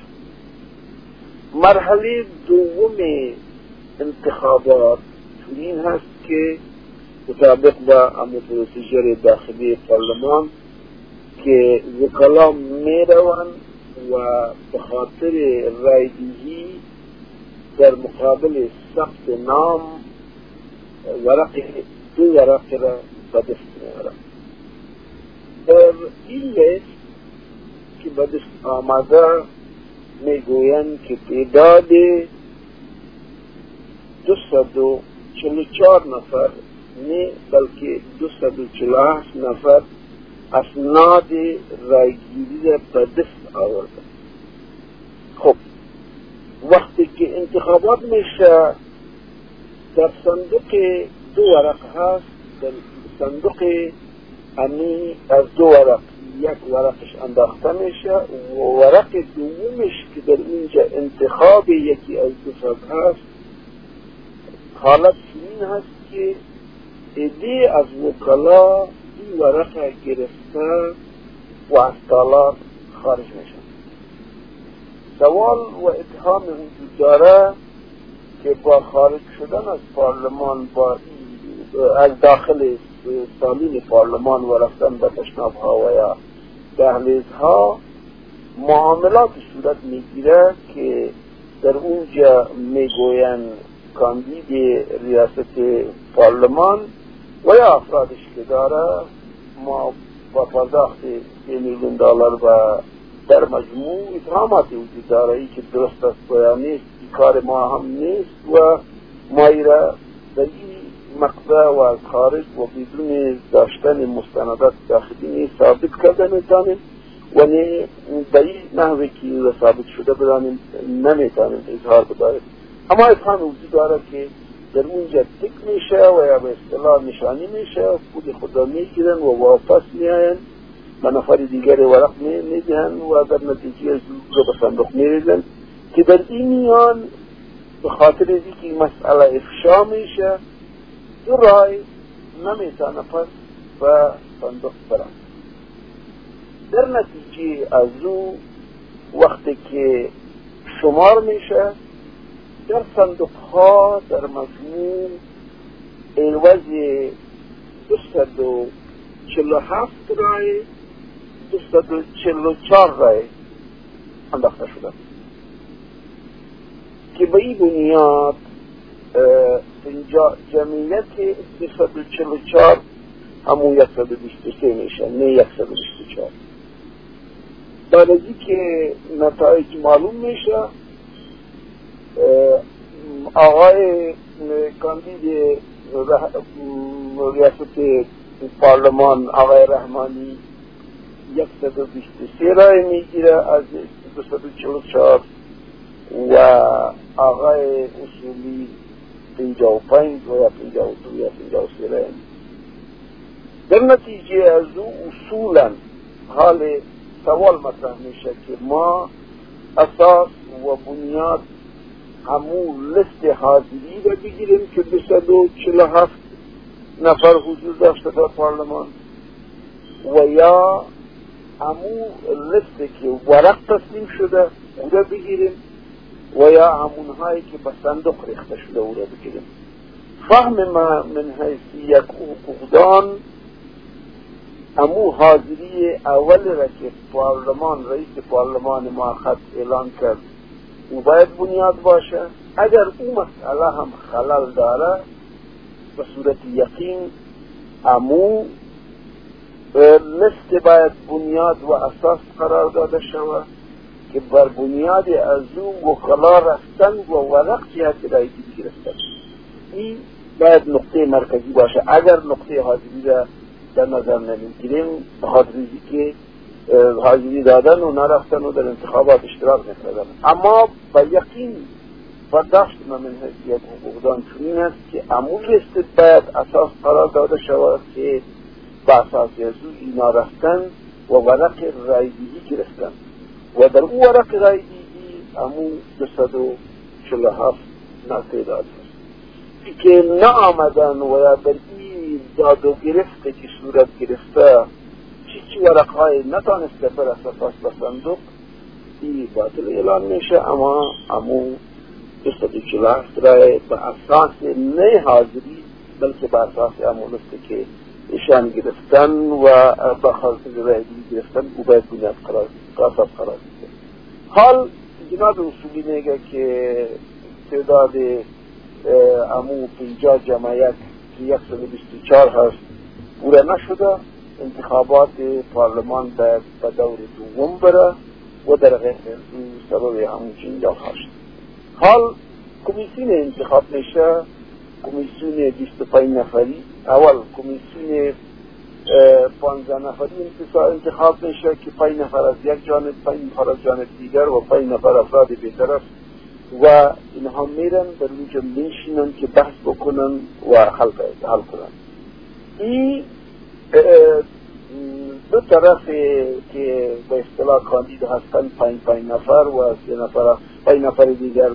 مرحله دوم انتخابات این هست که مطابق با امر پروسیجر داخلی پارلمان که وکلا می روند و به خاطر رایدهی در مقابل ثبت نام ورق دو ورق را به دست می‌آورند. در این لیست که به دست آمده میگویند که تعداد دویست و چهل و چهار نفر نه بلکه دویست و چهل و هشت نفر اسناد رایگیری را به دست آورده. خب وقتی که انتخابات میشه در صندوق دو ورق هست، در صندوق امی از دو ورق یک ورقش انداخته میشه و ورق دومش که در اینجا انتخاب یکی از دو فرد هست حالت این هست که ایده از وکلا این ورق گرفته و از تالار خارج میشن. سوال و اتهام وجود داره که با خارج شدن از پارلمان با از داخل سالین پارلمان و رفتن به تشنابها و یا دهلیزها معاملات صورت میگیره که در اونجا میگوین کاندید ریاست پارلمان و یا افرادش که داره ما با پرداخت سه میلیون دلار و در مجموع اتهامات وجود داره ای که درست است و یا نیست، کار ما هم نیست و ما ایره در این مقطع و از خارج و بدون داشتن مستندات داخلی ثابت کرده میتانیم و نه در این نحوه که ثابت شده بدانیم نمیتانیم اظهار بداریم. اما اتهام وجود داره که در اونجا تک میشه و یا به اصطلاح نشانی میشه خود خدا میگیرن و واپس میاین و نفر دیگر ورق میدهن و در نتیجه از رو به صندوق میریزن که در این میان به خاطر اینکه این مسئله افشا میشه دو رای نمیتونه پس و صندوق برن. در نتیجه از او وقتی که شمار میشه در صندوق ها در مجموع ایوز دویست و چهل و هفت رای دویست و چهل و چهار رای انداخته شده که به این بنیاد جمعیت دویست و چهل و چهار همون یکصد و بیست و سه میشه نه یکصد و بیست و چهار. بعد از که نتایج معلوم میشه آقای کاندید ریاست پارلمان آقای رحمانی یکصد و بیست و سه رای میگیره از دویست و چهل و چهار و آقای اصولی پنجاه و پنج و یا پنجاه و دو یا پنجاه و سه رای. در نتیجه از او اصولا حال سوال مطرح میشه که ما اساس و بنیاد همون لست حاضری را بگیریم که دویست و چهل و هفت نفر حضور داشته در پارلمان و یا همون لست که ورق تسلیم شده او را بگیریم و یا همون هایی که به صندوق ریخته شده او را بگیریم. فهم ما من حیث یک حقوقدان امو حاضری اول را که پارلمان رئیس پارلمان موقت اعلان کرد او باید بنیاد باشه. اگر او مسئله هم خلل داره به صورت یقین امو مثل باید بنیاد و اساس قرار داده شود که بر بنیاد از او وکلا رفتن و ورق جهت رای گیری گرفتن. این باید نقطه مرکزی باشه. اگر نقطه حاضری را در نظر نمیگیریم حاضری که حاضری دادن و نرفتن و در انتخابات اشتراک نکردن، اما با یقین برداشت من من حیثیت حقوقدان چنین است که امور است باید اساس قرار داده شود که با اساس از او اینا رفتن و ورق رایدهی گرفتن و در او ورق رایدهی امو دویست و چهل و هفت نتیجات است که نه آمدن و یا در این داد و گرفته که صورت گرفته چی چی ورقهای نتانسته پر اساس به صندوق این باطل اعلان میشه. اما امو دویست و چهل و هفت رای به اساس نه حاضری بلکه به اساس امو است که ایشان گرفتن و به خاطر رای گرفتن او باید بنیاد قرار اساس قرار دید. حال جناب اصولی میگه که تعداد امو پنجاه جمعیت که یکصد و بیست و چهار هست پوره نشده، انتخابات پارلمان باید به دور دوم بره و در غیر سبب همون جنجال هست. حال کمیسیون انتخاب میشه، کمیسیون بیست و پنج نفری. اول کمیسیون پانزده نفری انتخاب میشه که پنج نفر از یک جانب، پنج نفر از جانب دیگر و پنج نفر افراد بی‌طرف و اینها میرن در اونجا میشینن که بحث بکنن و حل کنن. این دو طرف که به اصطلاح کاندید هستن پنج پنج نفر و سه نفر پنج نفر دیگر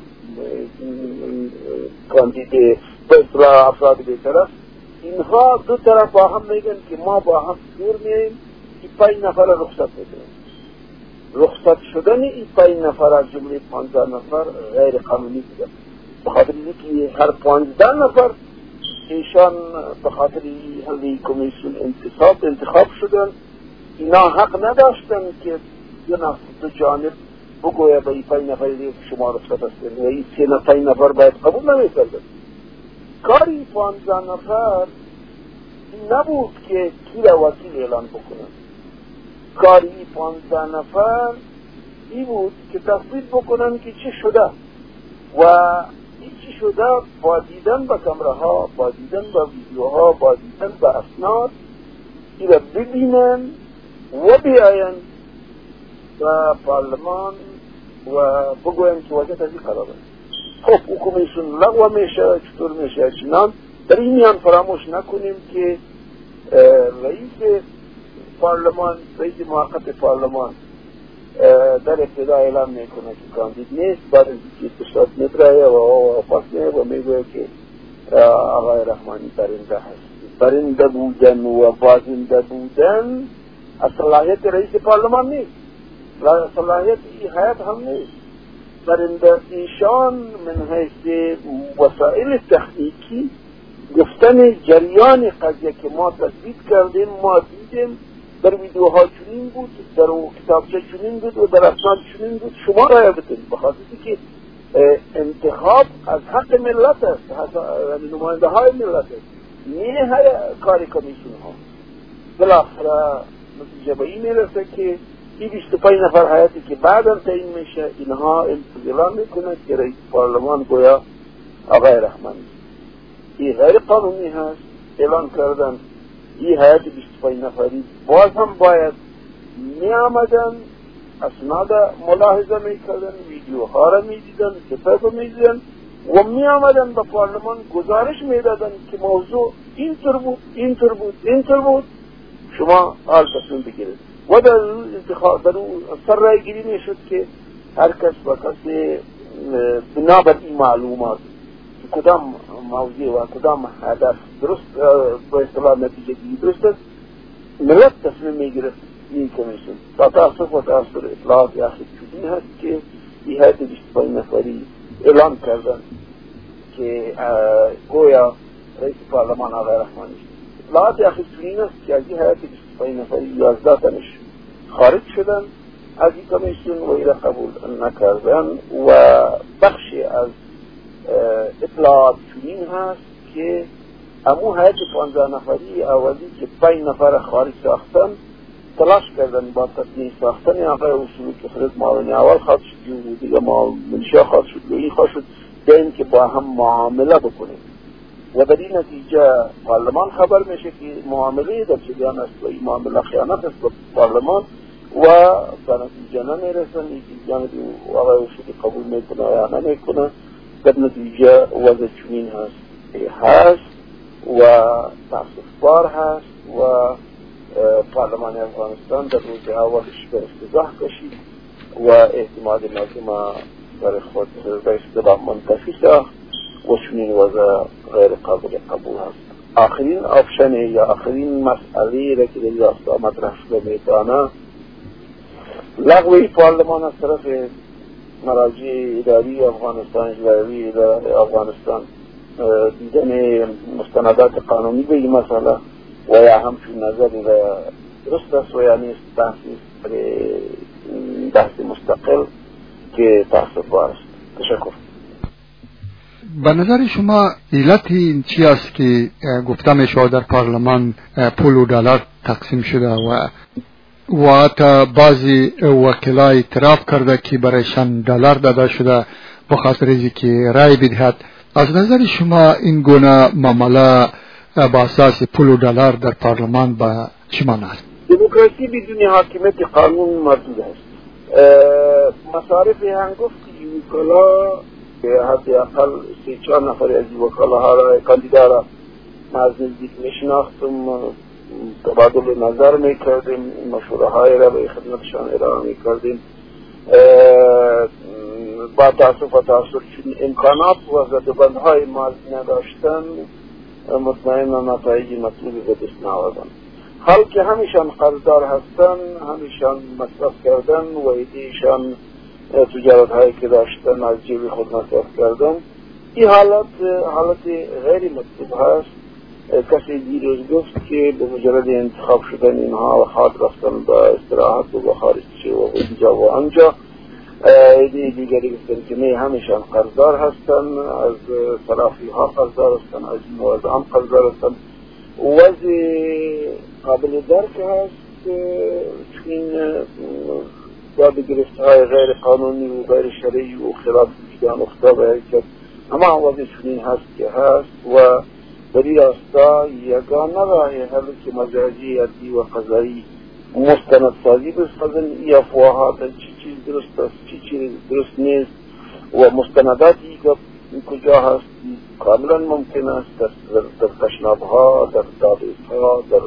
کاندید به اصطلاح افراد بی‌طرف، اینها دو طرف با هم میگن که ما با هم دور میاییم که پنج نفر رخصت بدیم. رخصت شدن این پنج نفر از جمله پانزده نفر غیر قانونی بوده، به خاطر اینکه هر پانزده نفر ایشان به خاطر حل کمیسیون انتصاب انتخاب شدن، اینا حق نداشتن که دو نفر دو جانب بگویه به این پنج نفر دیگه شما رخصت هستید و این سه نفر نفر باید قبول نمیکردن. کاری پانزده نفر نبود که کی را وکیل اعلان بکنن. کاری پانزده نفر این بود که تثبیت بکنن که چی شده و این چی شده با دیدن به کامراها، با دیدن به ویدیوها، با دیدن به اسناد این را ببینن و بیاین و پارلمان و بگوین که وجه تازی قرار است. خب او کمیسیون لغو میشه، چطور میشه چنان در این میان فراموش نکنیم که رئیس پارلمان، رئیس موقت پارلمان در ابتدا اعلام میکنه که کاندید نیست، بعد از اینکه اتشاد میبره و وفاق میه و میگوه که آقای رحمانی برنده هست. برنده بودن و بازنده بودن صلاحیت رئیس پارلمان نیست، صلاحیت این حیات هم نیست. برنده ایشان من حیث وسائل تحقیقی گفتن جریان قضیه که ما تثبیت کردیم، ما دیدیم در ویدیوها چنین بود، در کتابچه چنین بود و در اسناد چنین بود، شما رای بدید. بخاطر که انتخاب از حق ملت است، نماینده های ملت است، نه کاری کمیسیون ها. بالاخره نتیجه به این میرسه که این بیست و پنج نفر حیاتی که بعدم تعیین میشه اینها اعلام میکنه که رئیس پارلمان گویا آقای رحمانی. این غیر قانونی هست اعلان کردن. این حیات بیست و پنج نفری باز هم باید می آمدن، اسناد ملاحظه می کردن، ویدیوها را می دیدن، کتاب را می دیدن و می آمدن به پارلمان گزارش می دادن که موضوع اینطور بود، اینطور بود، اینطور بود، شما حال تصمیم بگیرید. و در انتخاب در سر رای گیری می شد که هر کس با کسی بنابر این معلومات کدام موضوع و کدام هدف درست با اصطلاح نتیجه گیری درست است ملت تصمیم میگیرد. این کمیسیون با تاسف و تاثر اطلاعات آخر چنین هست که این هیئت بیست و پنج نفری اعلان کردن که گویا رئیس پارلمان آقای رحمانی اطلاعات اخیر چنین است که از این هیئت بیست و پنج نفری یازده تنش خارج شدن از این کمیسیون و ایره قبول نکردن و بخشی از اطلاعات چنین هست که امو هیئت پانزده نفری اولی که پنج نفر خارج ساختن تلاش کردن با تصمیم ساختن آقای اصولی که خرید معاون اول خواهد شد و دیگه منشا خواهد شد و این خواهد شد دین که با هم معامله بکنیم و در این نتیجه پارلمان خبر میشه که معامله در جریان است و این معامله خیانت است به پارلمان و به نتیجه نمیرسن. این جانبی آقای اصولی قبول میکنه یا نمیکنه، در نتیجه وضع چنین هست هست و تاسف بار هست و پارلمان افغانستان در روز اولش به افتضاح کشید و اعتماد مردم برای خود به اصطلاح منتفی ساخت و چنین وضع غیر قابل قبول هست. آخرین آپشن یا آخرین مسئله را که در راستا مطرح شده میتانه لغو پارلمان از طرف مراجع اداری افغانستان، اجرایی اداره افغانستان، دیدن مستندات قانونی به این مسئله و یا همچون نظری را درست است و یعنی تحصیل بحث مستقل که تحصیل بار است. تشکر. به نظر شما علت این چی است که گفته می شود در پارلمان پول و دلار تقسیم شده و و حتی بعضی وکلای اعتراف کرده که برایشان دلار داده شده به خاطر اینکه رای بدهد؟ از نظر شما این گونه معامله با اساس پول و دلار در پارلمان با چه معنی است؟ دموکراسی بدون حاکمیت قانون مردود است. مصارف هنگفت که وکلا حتی اقل سی چهار نفر از وکلاها را کاندیدا را از نزدیک میشناختم، تبادل نظر میکردیم، مشوره های را به خدمتشان ارائه میکردیم. با تاسف و تاثر چون امکانات و زدبندهای مازی نداشتن مطمئن نتایج مطلوبی به دست نآوردن. حال که همیشان قرضدار هستن، همیشان مصرف کردن و ایدیشان تجارت هایی که داشتن از جیب خود مصرف کردن. این حالت حالت غیر مطلوب هست. کسی دیروز گفت که به مجرد انتخاب شدن اینها و خواهد رفتن با استراحت و با خارج و اینجا و آنجا. ایده دیگری گفتن که نه، همیشان قرضدار هستن، از صرافی ها قرضدار هستن، از مواد هم قرضدار هستن. وضع قابل درک هست چون باب گرفت های غیر قانونی و غیر شرعی و خلاف وجدان افتاد و حرکت اما وضع چنین هست که هست و در این راستا یگانه راه حل که مزاجی عدی و قضایی مستند سازی بسازن ای افواهات چی چیز درست است چی چیز درست نیست و مستنداتی که کجا هست کاملا ممکن است در, در تشناب ها، در دادرس ها، در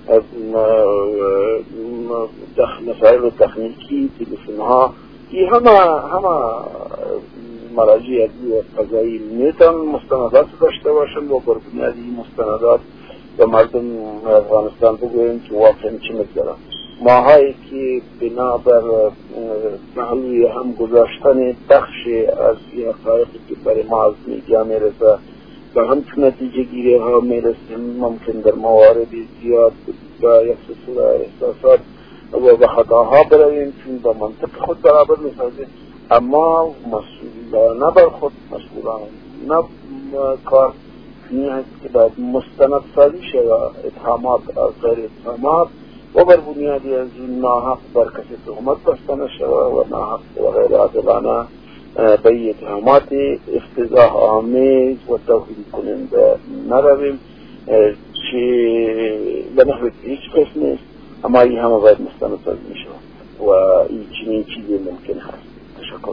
مسائل تکنیکی، تلفن ها، این همه همه مراجع عدی و قضایی میتون مستندات داشته باشند و بر بنیاد این مستندات به مردم افغانستان بگوییم که واقعا چه میگذره. ماهایی که بنابر محلی هم گذاشتن بخش از این حقایقی که برای ما از میدیا میرسه و همچون نتیجه گیری ها میرسیم ممکن در موارد زیاد با یک سلسله احساسات و به خطاها برویم چون با منطق خود برابر میسازیم اما مسئولانه بر خود مسئولانه نه کار چنین هست که باید مستند سازی شود اتهامات از غیر اتهامات و بر بنیادی از اون ناحق بر کسی تهمت بستن شود و ناحق و غیر عادلانه به اتهامات افتضاح آمیز و توهین کننده نرویم چه به نحو هیچ کس نیست اما این همه باید مستند سازی می شود و این چنین چیزی ممکن هست. تشکر.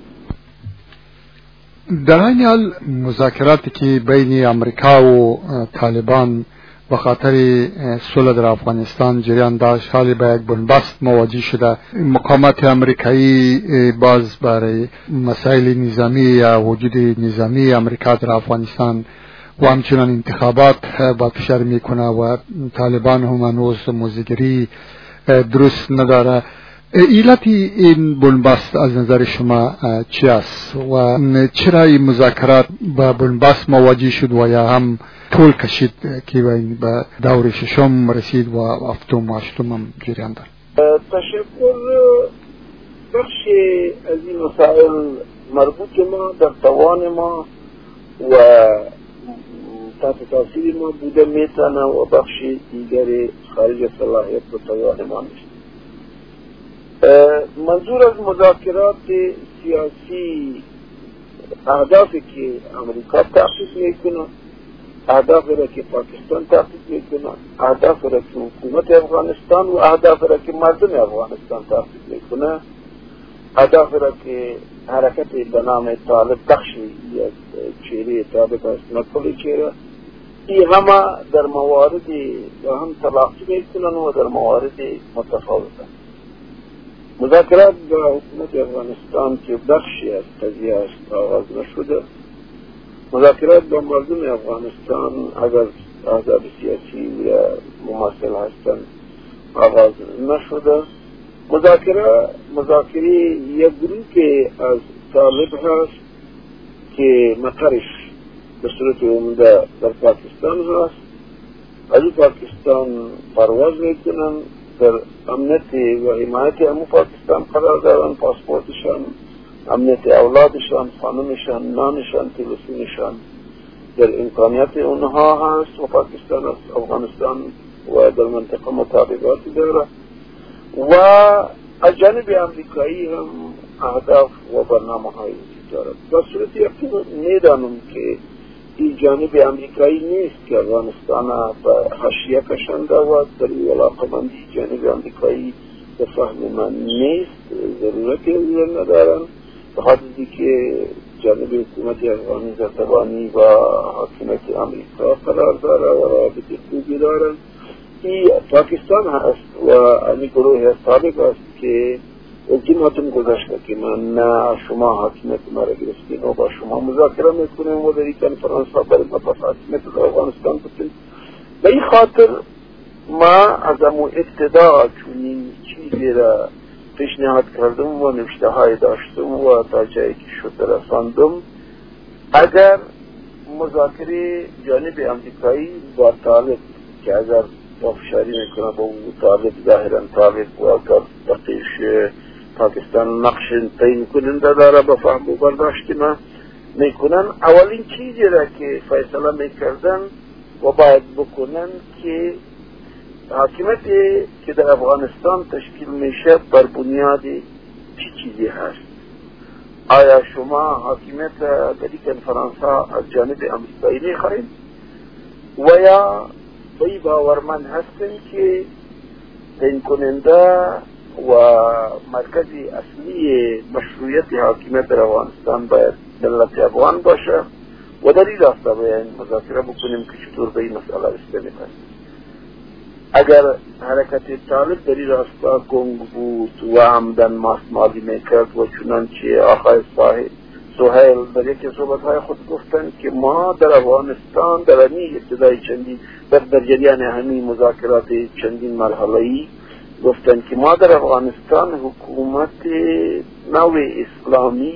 در این حال مذاکراتی که بین امریکا و طالبان به خاطر صلح در افغانستان جریان داشت حالی به یک بنبست مواجه شده. مقامات امریکایی باز برای مسائل نظامی یا وجود نظامی امریکا در افغانستان و همچنان انتخابات با فشار میکنه و طالبان هم هنوز موزگری درست نداره. علت این بنبست از نظر شما چی است و چرا این مذاکرات با بنبست مواجه شد و یا هم طول کشید که به دور ششم رسید و هفتم و هشتم هم جریان داشت؟ تشکر. بخش از این مسائل مربوط ما در توان ما و تحت تاثیر ما بوده میتونه و بخش دیگر خارج صلاحیت و توان ما نیست. منظور از مذاکرات سیاسی اهدافی که امریکا تحقیق میکنه، اهدافی را که پاکستان تحقیق میکنه، اهدافی را که حکومت افغانستان و اهدافی را که مردم افغانستان تحقیق میکنه، اهدافی را که حرکت به نام طالب بخشی از چهره طالب است، نکل چهره، این همه در موارد و هم تلاقی میکنن و در موارد متفاوتن. مذاکرات با حکومت افغانستان که بخشی از قضیه است آغاز نشده. مذاکرات با مردم افغانستان اگر احزاب سیاسی یا مماثل هستند آغاز نشده. مذاکره مذاکره یک گروه از طالب هست که مقرش به صورت عمده در پاکستان هست. از پاکستان پرواز میکنن، در امنیت و حمایت امو پاکستان قرار دارن، پاسپورتشان، امنیت اولادشان، خانمشان، نانشان، تلفنشان در امکانیت اونها هست و پاکستان از افغانستان و در منطقه مطابقاتی داره و از جانب امریکایی هم اهداف و برنامه های دارد. در صورت یقین میدانم که این جانب امریکایی نیست که افغانستان به حاشیه کشنده و در علاقمندی جانب امریکایی به فهم من نیست، ضرورتی او ندارن، به خاطر که جانب حکومت افغانی زرتبانی و حاکمیت امریکا قرار داره و رابط خوبی دارن. این پاکستان هست و امی گروه از طالب است که التیماتوم گذاشته که من نه شما حاکمیت ما را گرفتین و با شما مذاکره میکنیم و در این کنفرانس ها برای ما پس حاکمیت در افغانستان بکنیم. به این خاطر ما از امو ابتدا چون این چیزی را پیشنهاد کردم و نوشته های داشتم و تا جایی که شد رساندم، اگر مذاکره جانب امریکایی با طالب که اگر افشاری میکنه با اون طالب ظاهرا طالب و اگر بقیش پاکستان نقش تعیین کننده داره به فهم و برداشت ما میکنن، اولین چیزی را که فیصله میکردن و باید بکنن که حاکمیت که در افغانستان تشکیل میشه بر بنیاد چی چیزی هست. آیا شما حاکمیت در این کنفرانس ها از جانب امریکایی میخواهید و یا بایی باورمند هستن که تعیین کننده و مرکز اصلی مشروعیت حاکمیت در افغانستان باید ملت افغان باشه و در این راسته باید مذاکره بکنیم که چطور به این مسئله رسیده میکنیم. اگر حرکت طالب در این راسته گنگ بود و عمدن ماسمالی میکرد و چنانچه آقای سهیل در یکی صحبتهای خود گفتن که ما در افغانستان در همین ابتدای چندین در در جریان همین مذاکرات چندین مرحله‌ای گفتن که ما در افغانستان حکومت نوع اسلامی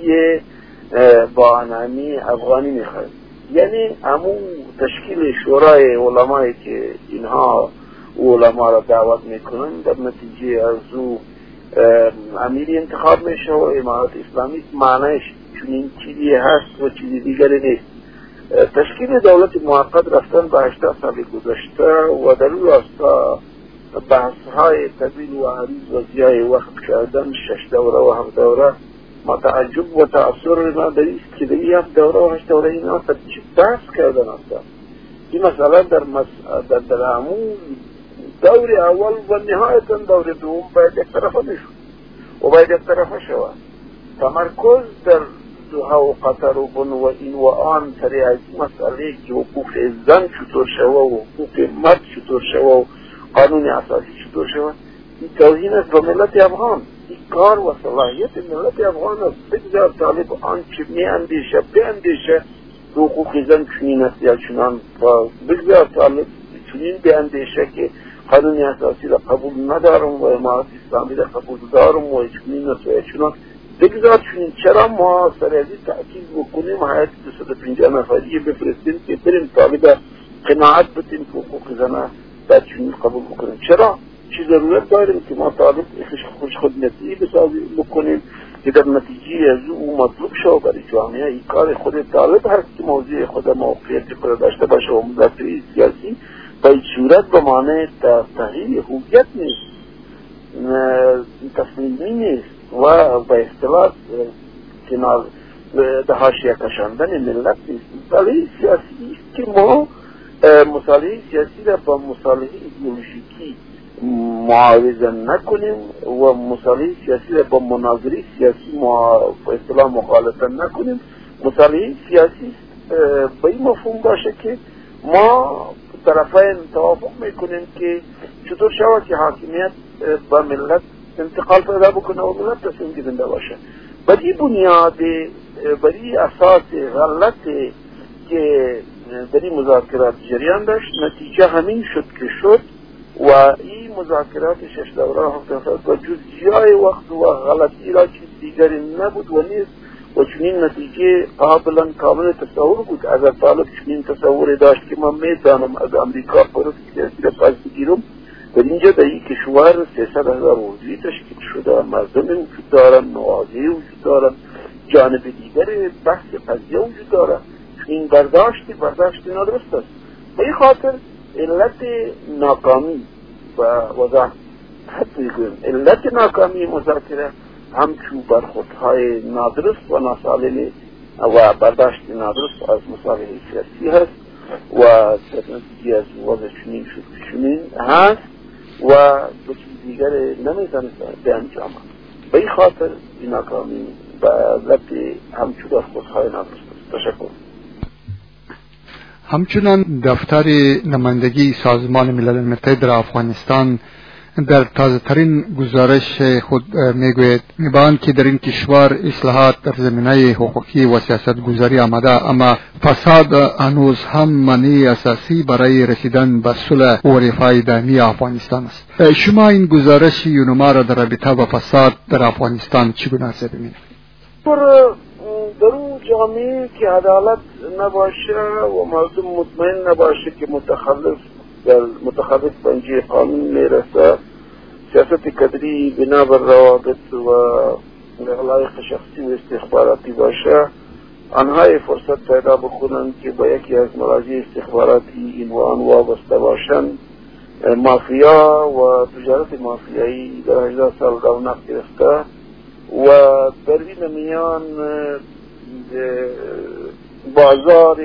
با عنعنه افغانی میخواهیم، یعنی همون تشکیل شورای علمایی که اینها علما را دعوت میکنن در نتیجه از او امیری انتخاب میشه و امارت اسلامی معنیش چنین چیزی هست و چیزی دیگری نیست. تشکیل دولت موقت رفتن به هشتاد سال گذشته و در اون راستا بحث های طویل و عریض و زیای وقت کردن، شش دوره و هفت دوره، ما تعجب و تأثیر ما در این که در این هفت دوره و هشت دوره اینا بحث کردن اصلا. این مسئله در, مس... در, در همون دور اول و نهایتا دور دوم باید یک طرفه میشود و باید یک طرفه شود. تمرکز در دوها و قطر و بن و این و آن سری از مسئله که حقوق زن چطور شود و حقوق مرد چطور شود و قانون اساسی چطور شود، این توهین است به ملت افغان. این کار و صلاحیت ملت افغان است. بگذار طالب آنچه می اندیشه به اندیشه حقوق زن چنین است یا چنان، بگذار طالب چنین به اندیشه که قانون اساسی را قبول ندارم و امارت اسلامی را قبول دارم و چنین و چنان بگذار. چنین چرا ما سرازی تأکید بکنیم حیات دویست و پنجاه نفری بفرستیم که بریم طالب قناعت بتیم که حقوق زنه در چنین قبول بکنیم؟ چرا؟ چی ضرورت داریم که ما طالب خوش خدمتی بکنیم که در نتیجه از او مطلوب شو برای جامعه ای کار خود طالب هست که موضوع خود موقعیت خود داشته باشه و مذاکره سیاسی به این صورت به معنی تغییر هویت نیست، تصمیمی نیست و به اصطلاح کنار به حاشیه کشاندن ملت نیست. مصالحه سیاسی است که ما مصالحه سیاسی را با مصالحه ایدئولوژیکی معاوضه نکنیم و مصالحه سیاسی را با مناظره سیاسی به اصطلاح مخالفت نکنیم. مصالحه سیاسی به این مفهوم باشه که ما طرفین توافق میکنیم که چطور شود که حاکمیت با ملت انتقال پیدا بکنه و ملت تصمیم گیرنده باشه. بدی بنیاد بدی اساس غلط که بدی مذاکرات جریان داشت، نتیجه همین شد که شد و این مذاکرات شش دوره هفته و جزئیات وقت و غلطی را چیز دیگری نبود و نیست و چنین نتیجه قابلا کامل تصور بود. اگر طالب چنین تصور داشت که من میدانم از امریکا پروس سیاسی را پس بگیرم، در اینجا در این کشور سیصد هزار وجودی تشکیل شده، مردم وجود دارن، نوازی وجود دارن، جانب دیگر بحث قضیه وجود دارن. این برداشتی برداشتی ندرست است. به این خاطر علت ناکامی و وضاحت میگویم علت ناکامی مذاکره همچون برخوردهای نادرست و ناسالم و برداشت نادرست از مصالحه سیاسی هست و در نتیجه از وضع چنین شد چنین هست و به چیز دیگر نمیتونه به انجام. به این خاطر این ناکامی به علت همچون برخوردهای نادرست است. تشکر. همچنان دفتر نمایندگی سازمان ملل متحد در افغانستان در تازه ترین گزارش خود میگوید میبان که در این کشور اصلاحات در زمینه حقوقی و سیاست گذاری آمده، اما فساد هنوز هم مانع اساسی برای رسیدن به صلح و رفاه دائمی افغانستان است. شما این گزارش یونما را در رابطه با فساد در افغانستان چگونه است ببینید؟ در اون جامعه که عدالت نباشه و مردم مطمئن نباشه که متخلف در متخلف بنجی قانون میرسه، سیاست کدری بنا بر روابط و علایق شخصی و استخباراتی باشه، آنهای فرصت پیدا بکنن که با یکی از مراجع استخباراتی این و آن وابسته باشند. مافیا و تجارت مافیایی در هجده سال رونق گرفته و در این میان بازار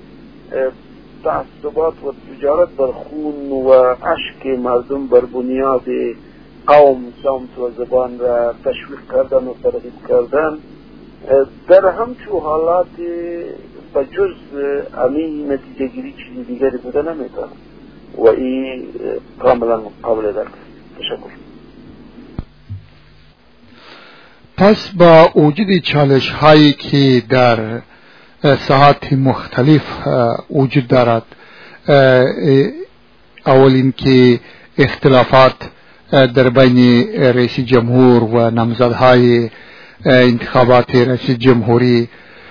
تعصبات و تجارت بر خون و اشک مردم بر بنیاد قوم، سمت و زبان را تشویق کردن و ترغیب کردن، در همچون حالات بجز امی نتیجه گیری چیزی دیگری بوده نمیتونه و این کاملا قابل درک. تشکر. پس با وجود چالش هایی که در ساحات مختلف وجود دارد، اول اینکه اختلافات در بین رئیس جمهور و نامزدهای انتخابات رئیس جمهوری،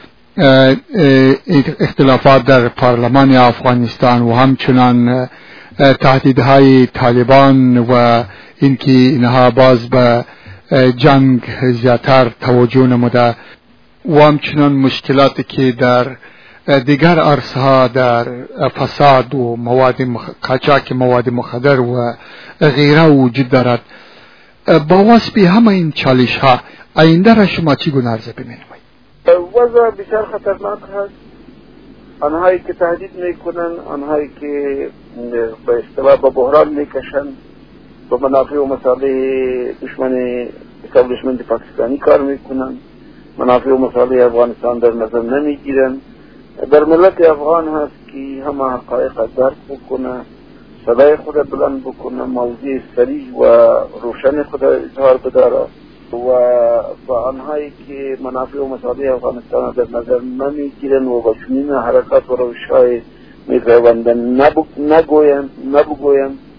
اختلافات در پارلمان افغانستان و همچنان تهدیدهای طالبان و اینکه اینها باز به جنگ زیادتر توجه نموده و همچنان مشکلاتی که در دیگر عرصه ها در فساد و مواد قاچاق مواد مخدر و غیره وجود دارد. با واسط همه این چالش ها آینده را شما چگونه عرضه ببینید؟ وضع بسیار خطرناک هست. آنهایی که تهدید میکنن، آنهایی که به اصطلاح به بحران میکشن، به منافع و مصالح دشمن استابلیشمنت پاکستانی کار میکنن، منافع و مصالح افغانستان در نظر نمیگیرن. در ملت افغان هست که همه حقایق درک بکنه، صدای خود بلند بکنه، موضوع سریع و روشن خود اظهار بداره و با آنهایی که منافع و مصالح افغانستان در نظر نمیگیرن و با چنین حرکات و روشهای میپیوندن نگوین نبگوین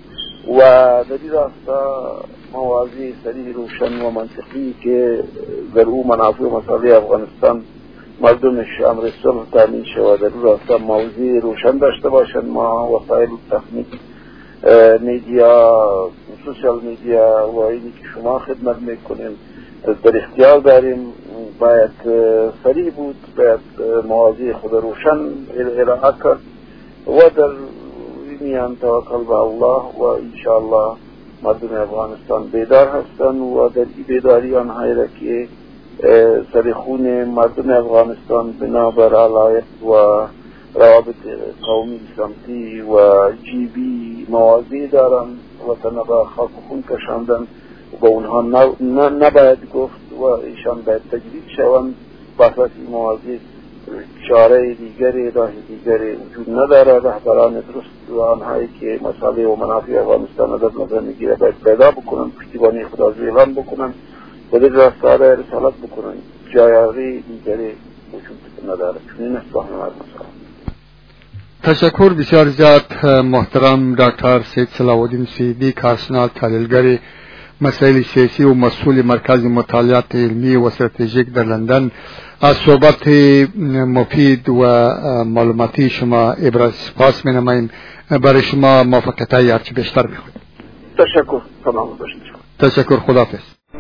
و در این راستا مواضع صریح روشن و منطقی که در او منافع و مصالح افغانستان مردمش امر صلح تامین شود، در این راستا موضوع روشن داشته باشند. ما وسایل تکنیک، میدیا، سوشال میدیا و اینی که شما خدمت میکنیم در اختیار داریم، باید صریح بود، باید مواضع خود روشن ارائه کرد و در میان توکل به الله و انشاءالله مردم افغانستان بیدار هستند و در این بیداری آنهایی را که سرخون مردم افغانستان بنابر علایق و روابط قومی سمتی و جیبی مواضع دارند و تنها خاک و خون کشاندن و به اونها نباید گفت و ایشان باید تجدید شوند. بحث این مواضع چاره دیگری، راه دیگری وجود نداره. رهبران درست و آنهایی که مصالح و منافع افغانستان در نظر میگیره باید پیدا بکنن، پشتیبانی خود از اعلام بکنن و در راستای رسالت بکنن. جایاری دیگری وجود نداره. چنین است بحث مسائل. تشکر بسیار زیاد محترم دکتر سید صلاح الدین سیدی، کارشناس تحلیلگر مسائل سیاسی و مسئول مرکز مطالعات علمی و استراتژیک در لندن، از صحبت مفید و معلوماتی شما ابراز سپاس می نماییم. برای شما موفقیت‌های هرچه بیشتر می‌خواهیم. تشکر. تمام باشید. تشکر. خداحافظ.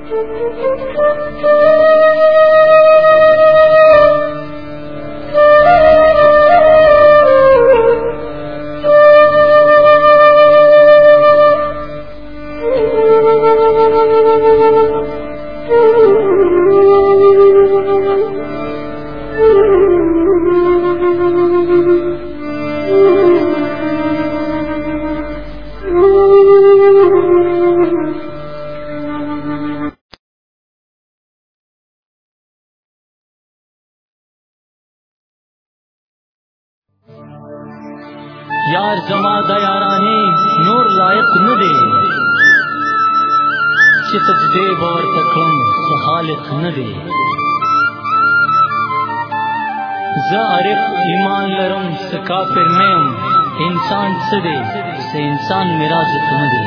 यार जमा दयाराने नूर लायक न दे चितजदे बार तकम सहालिक न दे ज़ारिफ ईमान लरम सकाफिर नेम इंसान सदे से इंसान मिराजत न दे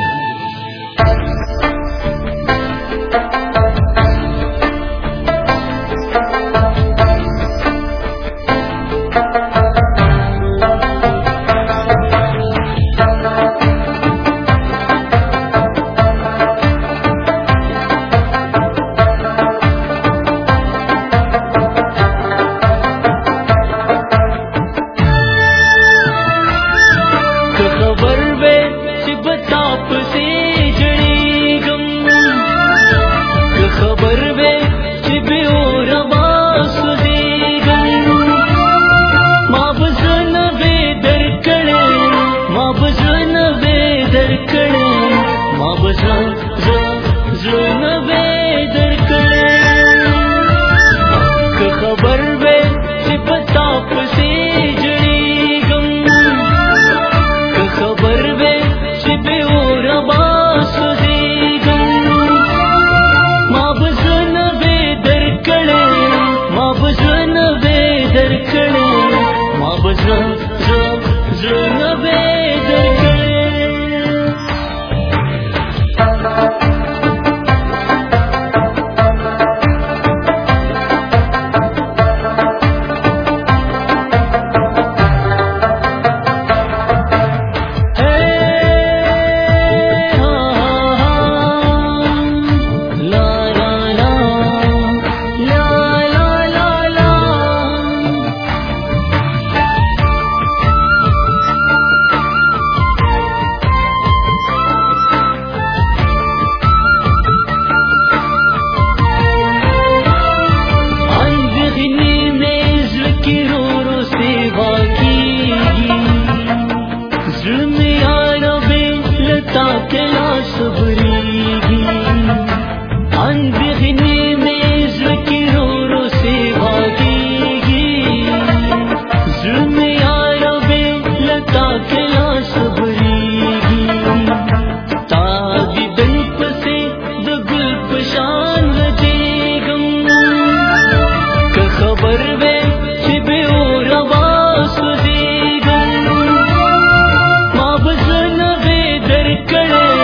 कर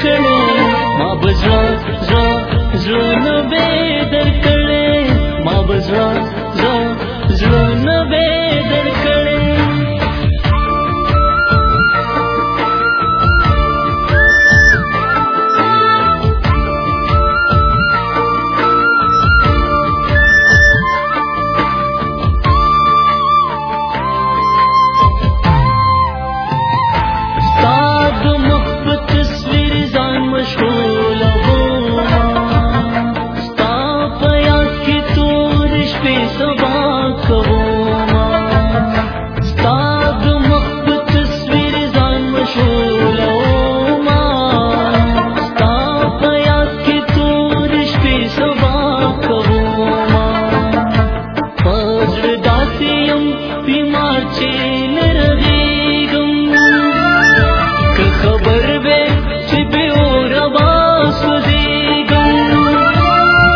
کړې ما بزړه زړه زړه نه به در کړې ما بزړه زړه زړه نه به در کړې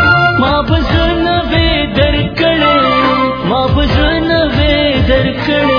در کړې